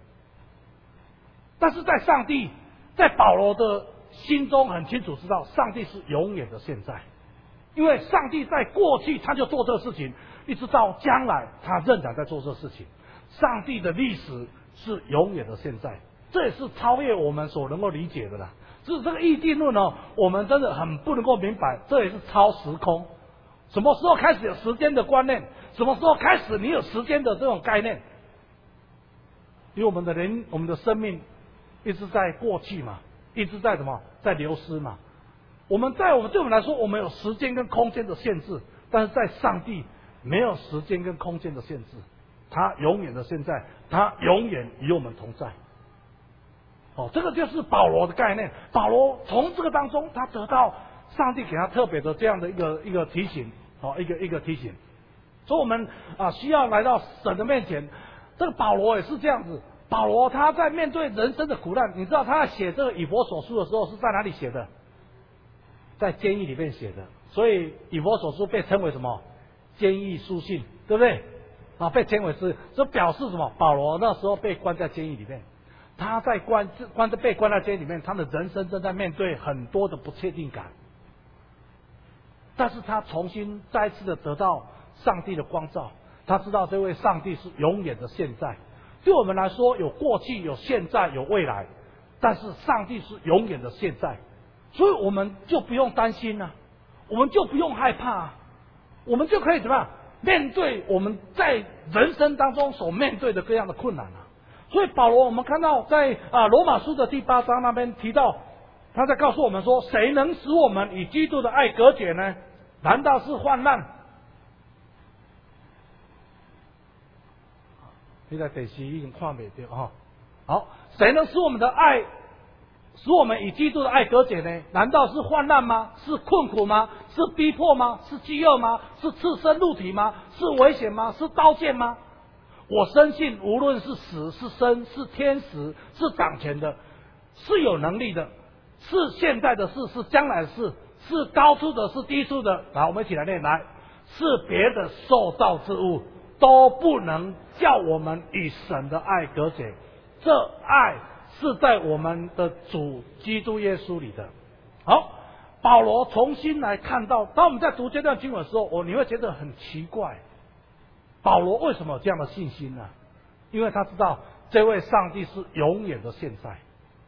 但是在上帝，在保罗的心中很清楚知道，上帝是永远的现在。因为上帝在过去他就做这个事情，一直到将来他仍然在做这个事情。上帝的历史是永远的现在，这也是超越我们所能够理解的啦。就是这个预定论呢，我们真的很不能够明白，这也是超时空。什么时候开始有时间的观念？什么时候开始你有时间的这种概念？因为我们的人，我们的生命一直在过去嘛，一直在什么，在流失嘛。我们在我们对我们来说，我们有时间跟空间的限制，但是在上帝没有时间跟空间的限制，他永远的现在，他永远与我们同在。哦，这个就是保罗的概念。保罗从这个当中，他得到上帝给他特别的这样的一个一个提醒，哦，一个一个提醒。所以我们啊需要来到神的面前。这个保罗也是这样子。保罗他在面对人生的苦难，你知道他在写这个以弗所书的时候是在哪里写的？在监狱里面写的。所以以弗所书被称为什么？监狱书信，对不对？啊，被称为是，这表示什么？保罗那时候被关在监狱里面。他在关关在被关在监狱里面，他的人生正在面对很多的不确定感，但是他重新再次的得到上帝的光照，他知道这位上帝是永远的现在。对我们来说，有过去，有现在，有未来，但是上帝是永远的现在，所以我们就不用担心啊，我们就不用害怕啊，我们就可以怎么样面对我们在人生当中所面对的各样的困难啊。所以保罗，我们看到在啊罗马书的第八章那边提到，他在告诉我们说，谁能使我们与基督的爱隔绝呢？难道是患难？现在第四已经看不到哈。好，谁能使我们的爱，使我们与基督的爱隔绝呢？难道是患难吗？是困苦吗？是逼迫吗？是饥饿吗？是赤身露体吗？是危险吗？是刀剑吗？我深信，无论是死是生，是天使，是掌权的，是有能力的，是现在的事，是将来的事，是高处的，是低处的。来，我们一起来念，来，是别的受造之物都不能叫我们与神的爱隔绝。这爱是在我们的主基督耶稣里的。好，保罗重新来看到，当我们在读这段经文的时候，我你会觉得很奇怪。保罗为什么有这样的信心呢？因为他知道这位上帝是永远的现在。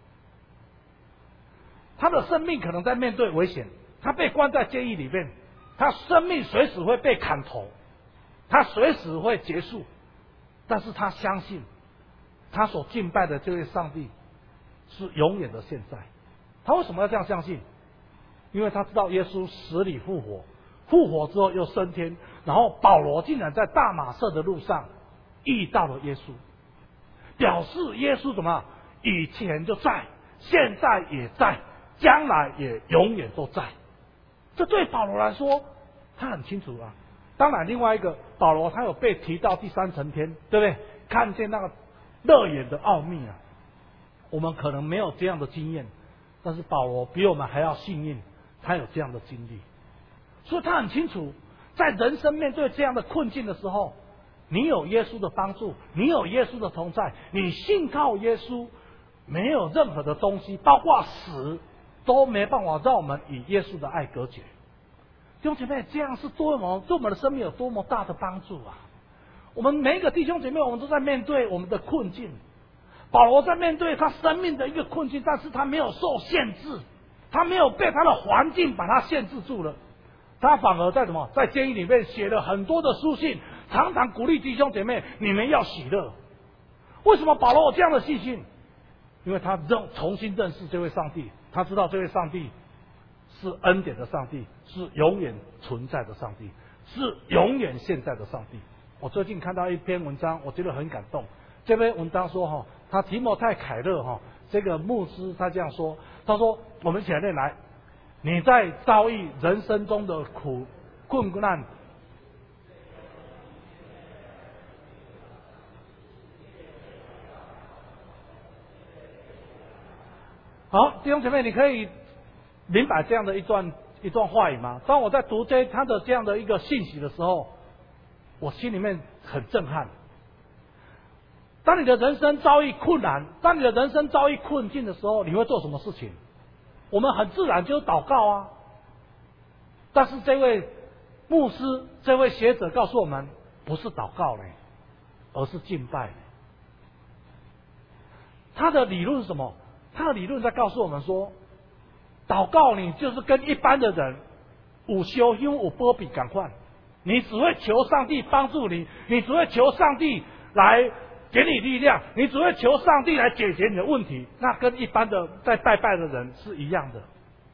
他的生命可能在面对危险，他被关在监狱里面，他生命随时会被砍头，他随时会结束，但是他相信他所敬拜的这位上帝是永远的现在。他为什么要这样相信？因为他知道耶稣死里复活，复活之后又升天，然后保罗竟然在大马色的路上遇到了耶稣，表示耶稣怎么以前就在，现在也在，将来也永远都在。这对保罗来说他很清楚啊。当然另外一个，保罗他有被提到第三层天，对不对？看见那个乐园的奥秘啊，我们可能没有这样的经验，但是保罗比我们还要幸运，他有这样的经历。所以他很清楚，在人生面对这样的困境的时候，你有耶稣的帮助，你有耶稣的同在，你信靠耶稣，没有任何的东西，包括死，都没办法让我们与耶稣的爱隔绝。弟兄姐妹，这样是多么对我们的生命有多么大的帮助啊！我们每一个弟兄姐妹，我们都在面对我们的困境。保罗在面对他生命的一个困境，但是他没有受限制，他没有被他的环境把他限制住了。他反而在什么？在监狱里面写了很多的书信，常常鼓励弟兄姐妹，你们要喜乐。为什么保罗有这样的信心？ 因为他认重新认识这位上帝，他知道这位上帝是恩典的上帝，是永远存在的上帝，是永远现在的上帝。我最近看到一篇文章，我觉得很感动。这篇文章说哈，他提摩太凯勒哈，这个牧师他这样说，他说我们一起来念来，你在遭遇人生中的苦困难，好，弟兄姐妹，你可以明白这样的一段一段话语吗？当我在读这他的这样的一个信息的时候，我心里面很震撼。当你的人生遭遇困难，当你的人生遭遇困境的时候，你会做什么事情？我们很自然就是祷告啊。但是这位牧师、这位学者告诉我们，不是祷告呢，而是敬拜。他的理论是什么？他的理论在告诉我们说，祷告你就是跟一般的人有修因有波比赶快，你只会求上帝帮助你，你只会求上帝来给你力量，你只会求上帝来解决你的问题，那跟一般的在拜拜的人是一样的。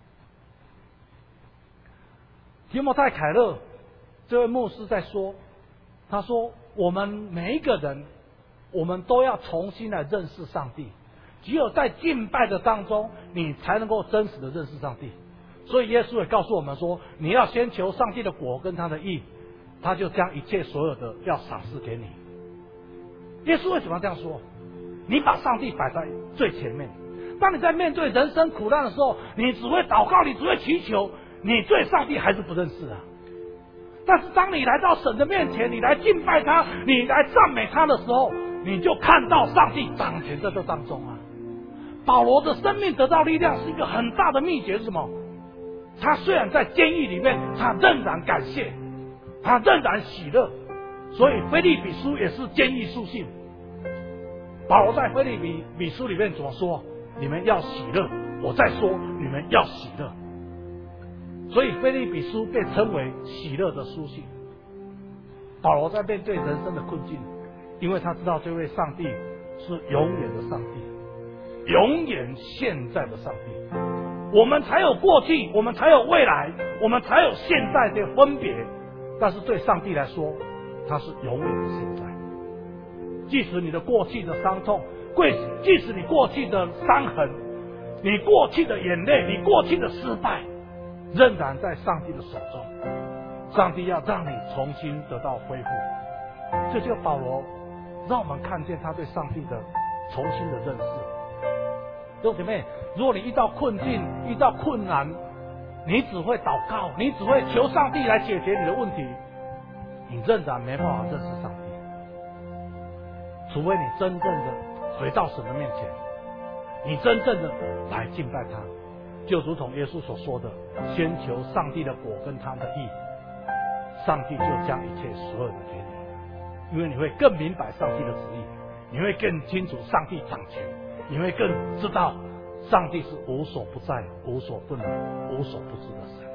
提摩太凯勒这位牧师在说，他说我们每一个人，我们都要重新来认识上帝。只有在敬拜的当中，你才能够真实的认识上帝。所以耶稣也告诉我们说，你要先求上帝的国跟他的义，他就将一切所有的要赏赐给你。耶稣为什么要这样说？你把上帝摆在最前面。当你在面对人生苦难的时候，你只会祷告，你只会祈求，你对上帝还是不认识啊。但是当你来到神的面前，你来敬拜他，你来赞美他的时候，你就看到上帝掌权在这当中啊。保罗的生命得到力量是一个很大的秘诀是什么？他虽然在监狱里面，他仍然感谢，他仍然喜乐。所以腓立比书也是监狱书信。保罗在腓立比比书里面怎么说？你们要喜乐。我再说，你们要喜乐。所以腓立比书被称为喜乐的书信。保罗在面对人生的困境，因为他知道这位上帝是永远的上帝，永远现在的上帝。我们才有过去，我们才有未来，我们才有现在的分别。但是对上帝来说，他是永远的现在。即使你的过去的伤痛，即使你过去的伤痕，你过去的眼泪，你过去的失败，仍然在上帝的手中。上帝要让你重新得到恢复。这就保罗让我们看见他对上帝的重新的认识。弟兄姐妹，如果你遇到困境，遇到困难，你只会祷告，你只会求上帝来解决你的问题，你仍然没办法认识上帝。除非你真正的回到神的面前，你真正的来敬拜他，就如同耶稣所说的，先求上帝的国跟他的义，上帝就将一切所有的给你。因为你会更明白上帝的旨意，你会更清楚上帝掌权，你会更知道上帝是无所不在、无所不能、无所不知的神。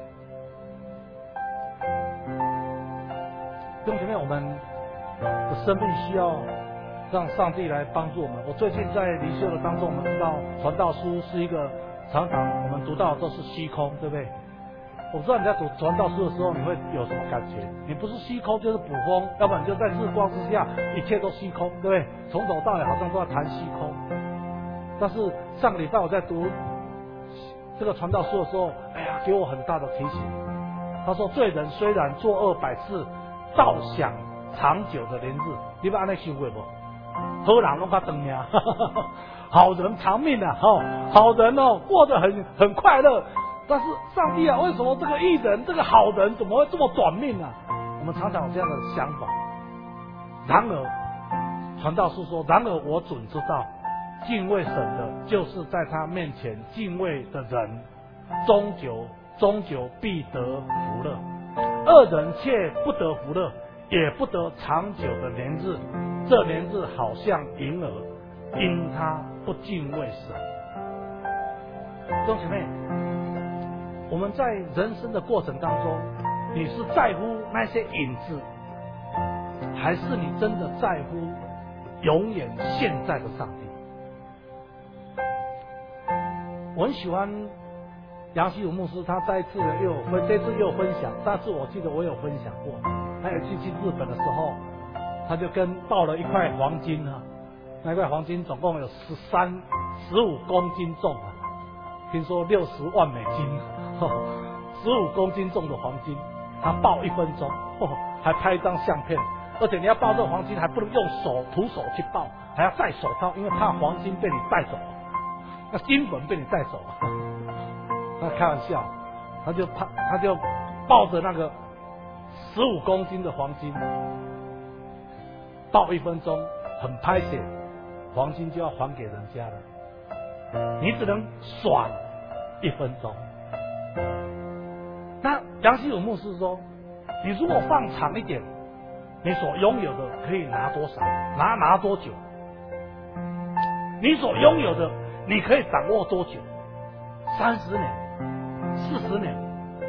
弟兄姐妹，我们的生命需要让上帝来帮助我们。我最近在灵修的当中，我们知道传道书是一个常常我们读到的都是虚空，对不对？我不知道你在读传道书的时候，你会有什么感觉？你不是虚空就是捕风，要不然你就在日光之下，一切都虚空，对不对？从头到尾好像都在谈虚空。但是上个礼拜我在读这个传道书的时候，哎呀，给我很大的提醒。他说，罪人虽然作恶百次，倒享长久的年日。你们按那想过不？好人拢较长命，好人长命啊！哈，好人哦，过得很很快乐。但是上帝啊，为什么这个义人、这个好人怎么会这么短命啊？我们常常有这样的想法。然而，传道书说，然而我准知道，敬畏神的，就是在他面前敬畏的人，终究终究必得福乐。恶人却不得福乐，也不得长久的年日。这年日好像银儿，因他不敬畏神。弟兄姐妹，我们在人生的过程当中，你是在乎那些影子，还是你真的在乎永远现在的上帝？ 我很喜欢杨希武牧师，他再一次又有分，这次又有分享。上次我记得我有分享过，他有一次去日本的时候，他就跟抱了一块黄金啊，那块黄金总共有十三、十五公斤重啊，听说六十万美金，十五公斤重的黄金，他抱一分钟，还拍一张相片。而且你要抱这个黄金，还不能用手徒手去抱，还要戴手套，因为怕黄金被你带走，那金粉被你带走。他开玩笑，他就他他就抱着那个十五公斤的黄金，抱一分钟，很拍血，黄金就要还给人家了，你只能爽一分钟。那杨希武牧师说，你如果放长一点，你所拥有的可以拿多少？拿拿多久？你所拥有的，你可以掌握多久？三十年、四十年？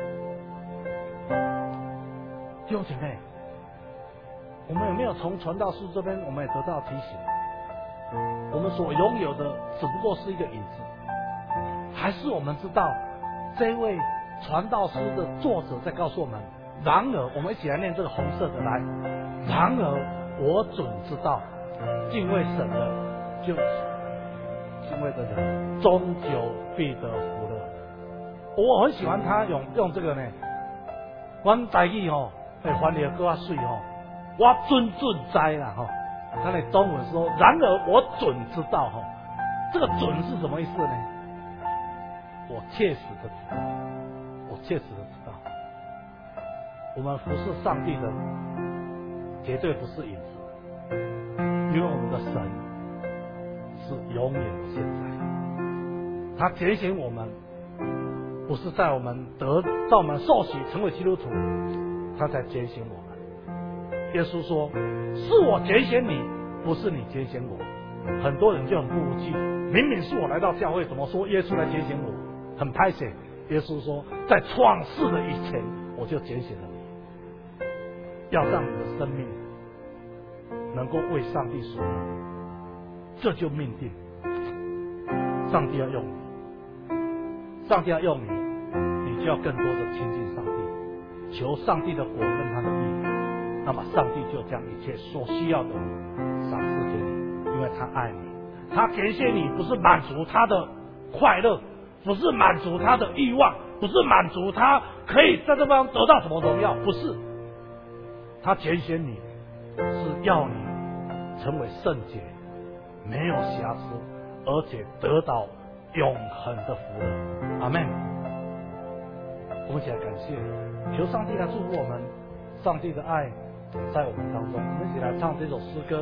弟兄姐妹，我们有没有从传道书这边，我们也得到提醒？我们所拥有的只不过是一个影子，还是我们知道这位传道书的作者在告诉我们？然而，我们一起来念这个红色的来。然而，我准知道，敬畏神的，就敬畏的人，终究必得福乐。我很喜欢他用用这个呢，阮台语吼，会翻译更加水吼。我准准知啦吼，他的中文说，然而我准知道吼，这个准是什么意思呢？我切实的知道，我切实的知道。我们服侍上帝的绝对不是影子，因为我们的神是永远的现在。他拣选我们，不是在我们得在我们受洗成为基督徒，他才拣选我们。耶稣说：“是我拣选你，不是你拣选我。”很多人就很不服气，明明是我来到教会，怎么说耶稣来拣选我？很拍谢。耶稣说：“在创世的以前，我就拣选了你。”要让你的生命能够为上帝所用，这就命定。上帝要用你，上帝要用你，你就要更多的亲近上帝，求上帝的果跟他的义，那么上帝就将一切所需要的赏赐给你，因为他爱你，他拣选你不是满足他的快乐，不是满足他的欲望，不是满足他可以在这方得到什么荣耀，不是。他拣选你是要你成为圣洁，没有瑕疵，而且得到永恒的福乐。阿们。我们一起来感谢，求上帝来祝福我们，上帝的爱在我们当中。我们一起来唱这首诗歌。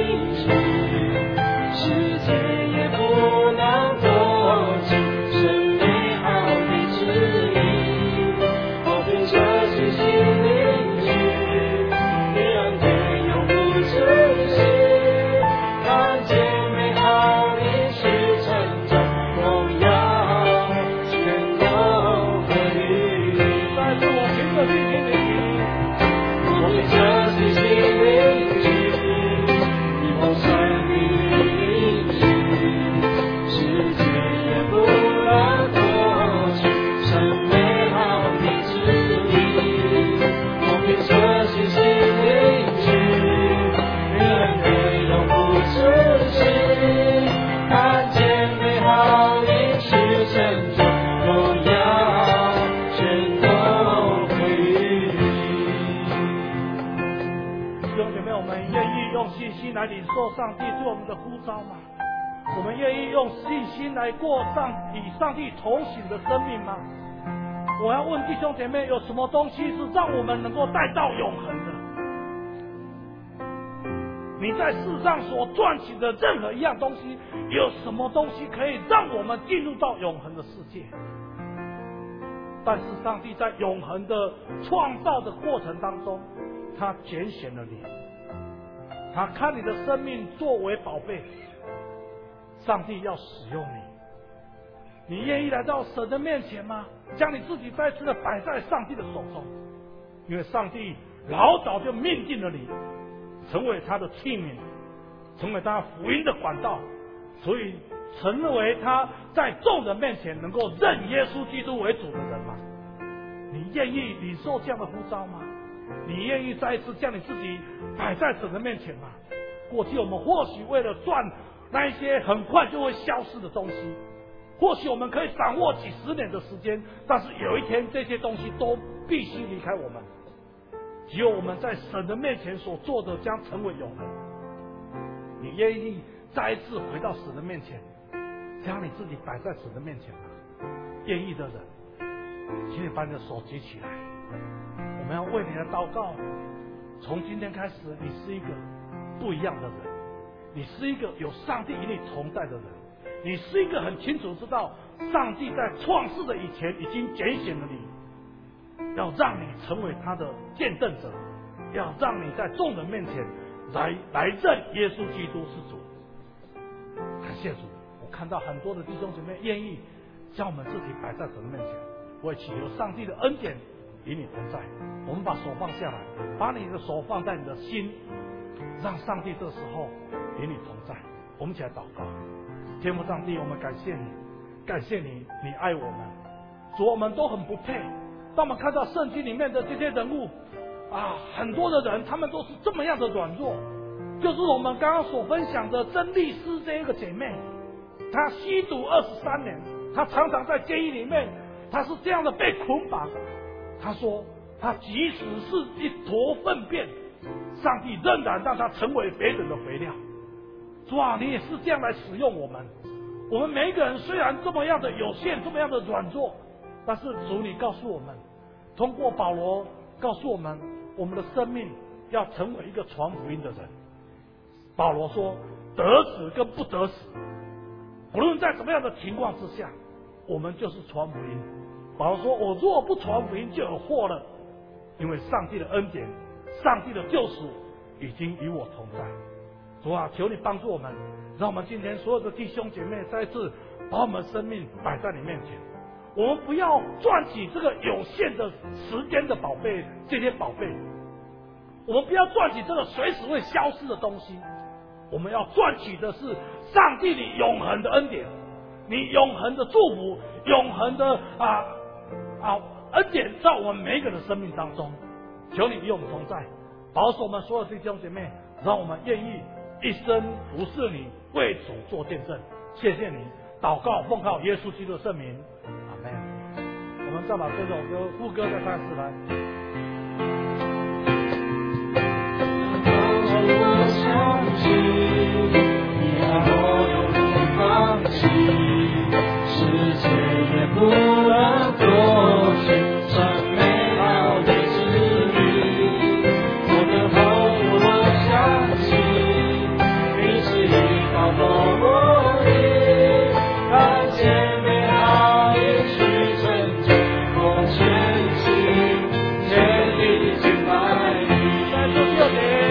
世界也不能夺取生用信心来领受上帝对我们的呼召吗？我们愿意用信心来过上与上帝同行的生命吗？我要问弟兄姐妹，有什么东西是让我们能够带到永恒的？你在世上所赚取的任何一样东西，有什么东西可以让我们进入到永恒的世界？但是上帝在永恒的创造的过程当中，他拣选了你，他看你的生命作为宝贝，上帝要使用你。你愿意来到神的面前吗？将你自己再次的摆在上帝的手中，因为上帝老早就命定了你成为他的器皿，成为他福音的管道，所以成为他在众人面前能够认耶稣基督为主的人吗？你愿意领受这样的呼召吗？你愿意再一次将你自己摆在神的面前吗？过去我们或许为了赚那一些很快就会消失的东西，或许我们可以掌握几十年的时间，但是有一天这些东西都必须离开我们。只有我们在神的面前所做的将成为永恒。你愿意再一次回到神的面前，将你自己摆在神的面前吗？愿意的人，请你把你的手举起来，我们要为你来祷告。从今天开始，你是一个不一样的人，你是一个有上帝与你同在的人，你是一个很清楚知道上帝在创世的以前已经拣选了你，要让你成为他的见证者，要让你在众人面前来来认耶稣基督是主。感谢主，我看到很多的弟兄姐妹愿意将我们自己摆在神的面前，我也祈求上帝的恩典与你同在。我们把手放下来，把你的手放在你的心，让上帝这时候与你同在。我们一起来祷告。天父上帝，我们感谢你，感谢你，你爱我们。主，我们都很不配。当我们看到圣经里面的这些人物啊，很多的人他们都是这么样的软弱，就是我们刚刚所分享的真律师这一个姐妹，她吸毒二十三年，她常常在监狱里面，她是这样的被捆绑。她说她即使是一坨粪便，上帝仍然让她成为别人的肥料。主啊，你也是这样来使用我们。我们每一个人虽然这么样的有限，这么样的软弱，但是主你告诉我们，通过保罗告诉我们，我们的生命要成为一个传福音的人。保罗说，得死跟不得死，不论在什么样的情况之下，我们就是传福音。保罗说，我若不传福音就有祸了，因为上帝的恩典，上帝的救赎已经与我同在。主啊，求你帮助我们，让我们今天所有的弟兄姐妹再一次把我们生命摆在你面前。我们不要赚取这个有限的时间的宝贝，这些宝贝，我们不要赚取这个随时会消失的东西，我们要赚取的是上帝你永恒的恩典，你永恒的祝福，永恒的啊啊恩典在我们每一个人的生命当中。求你与我们同在，保守我们所有弟兄姐妹，让我们愿意一生服侍你，为主做见证。谢谢你，祷告奉靠耶稣基督的圣名，阿门。我们再把这首歌副歌再唱一次来。 我相信你爱我永不放弃，世界也不能夺去这美好的旨意。我的后路我相信你是依靠我的，看见美好也去成就我全心全力敬拜你。 再说第二点。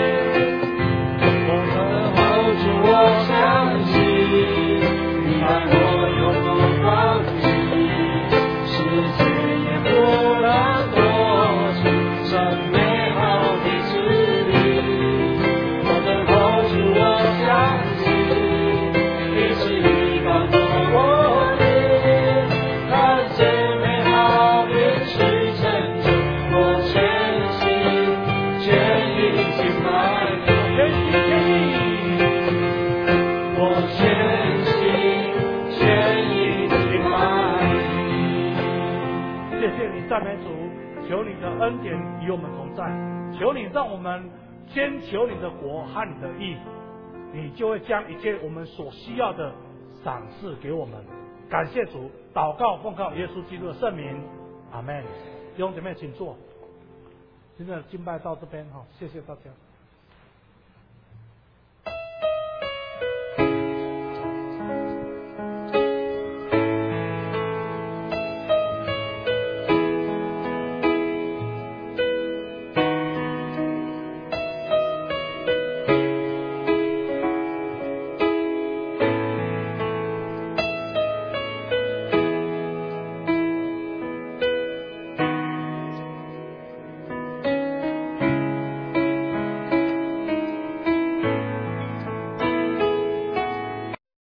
我相信你爱我永不放弃，世界也不能夺去这美好的旨意。我的后主我相信你是依靠着我的，看见美好也去成就我全心全意敬拜你。 全心全意我全心全意敬拜你。 谢谢你，赞美主，求你的恩典与我们同在，求你让我们先求你的国和你的义，你就会将一切我们所需要的赏赐给我们。感谢主，祷告奉靠耶稣基督的圣名，阿门。弟兄姐妹请坐。今天的敬拜到这边哈，谢谢大家。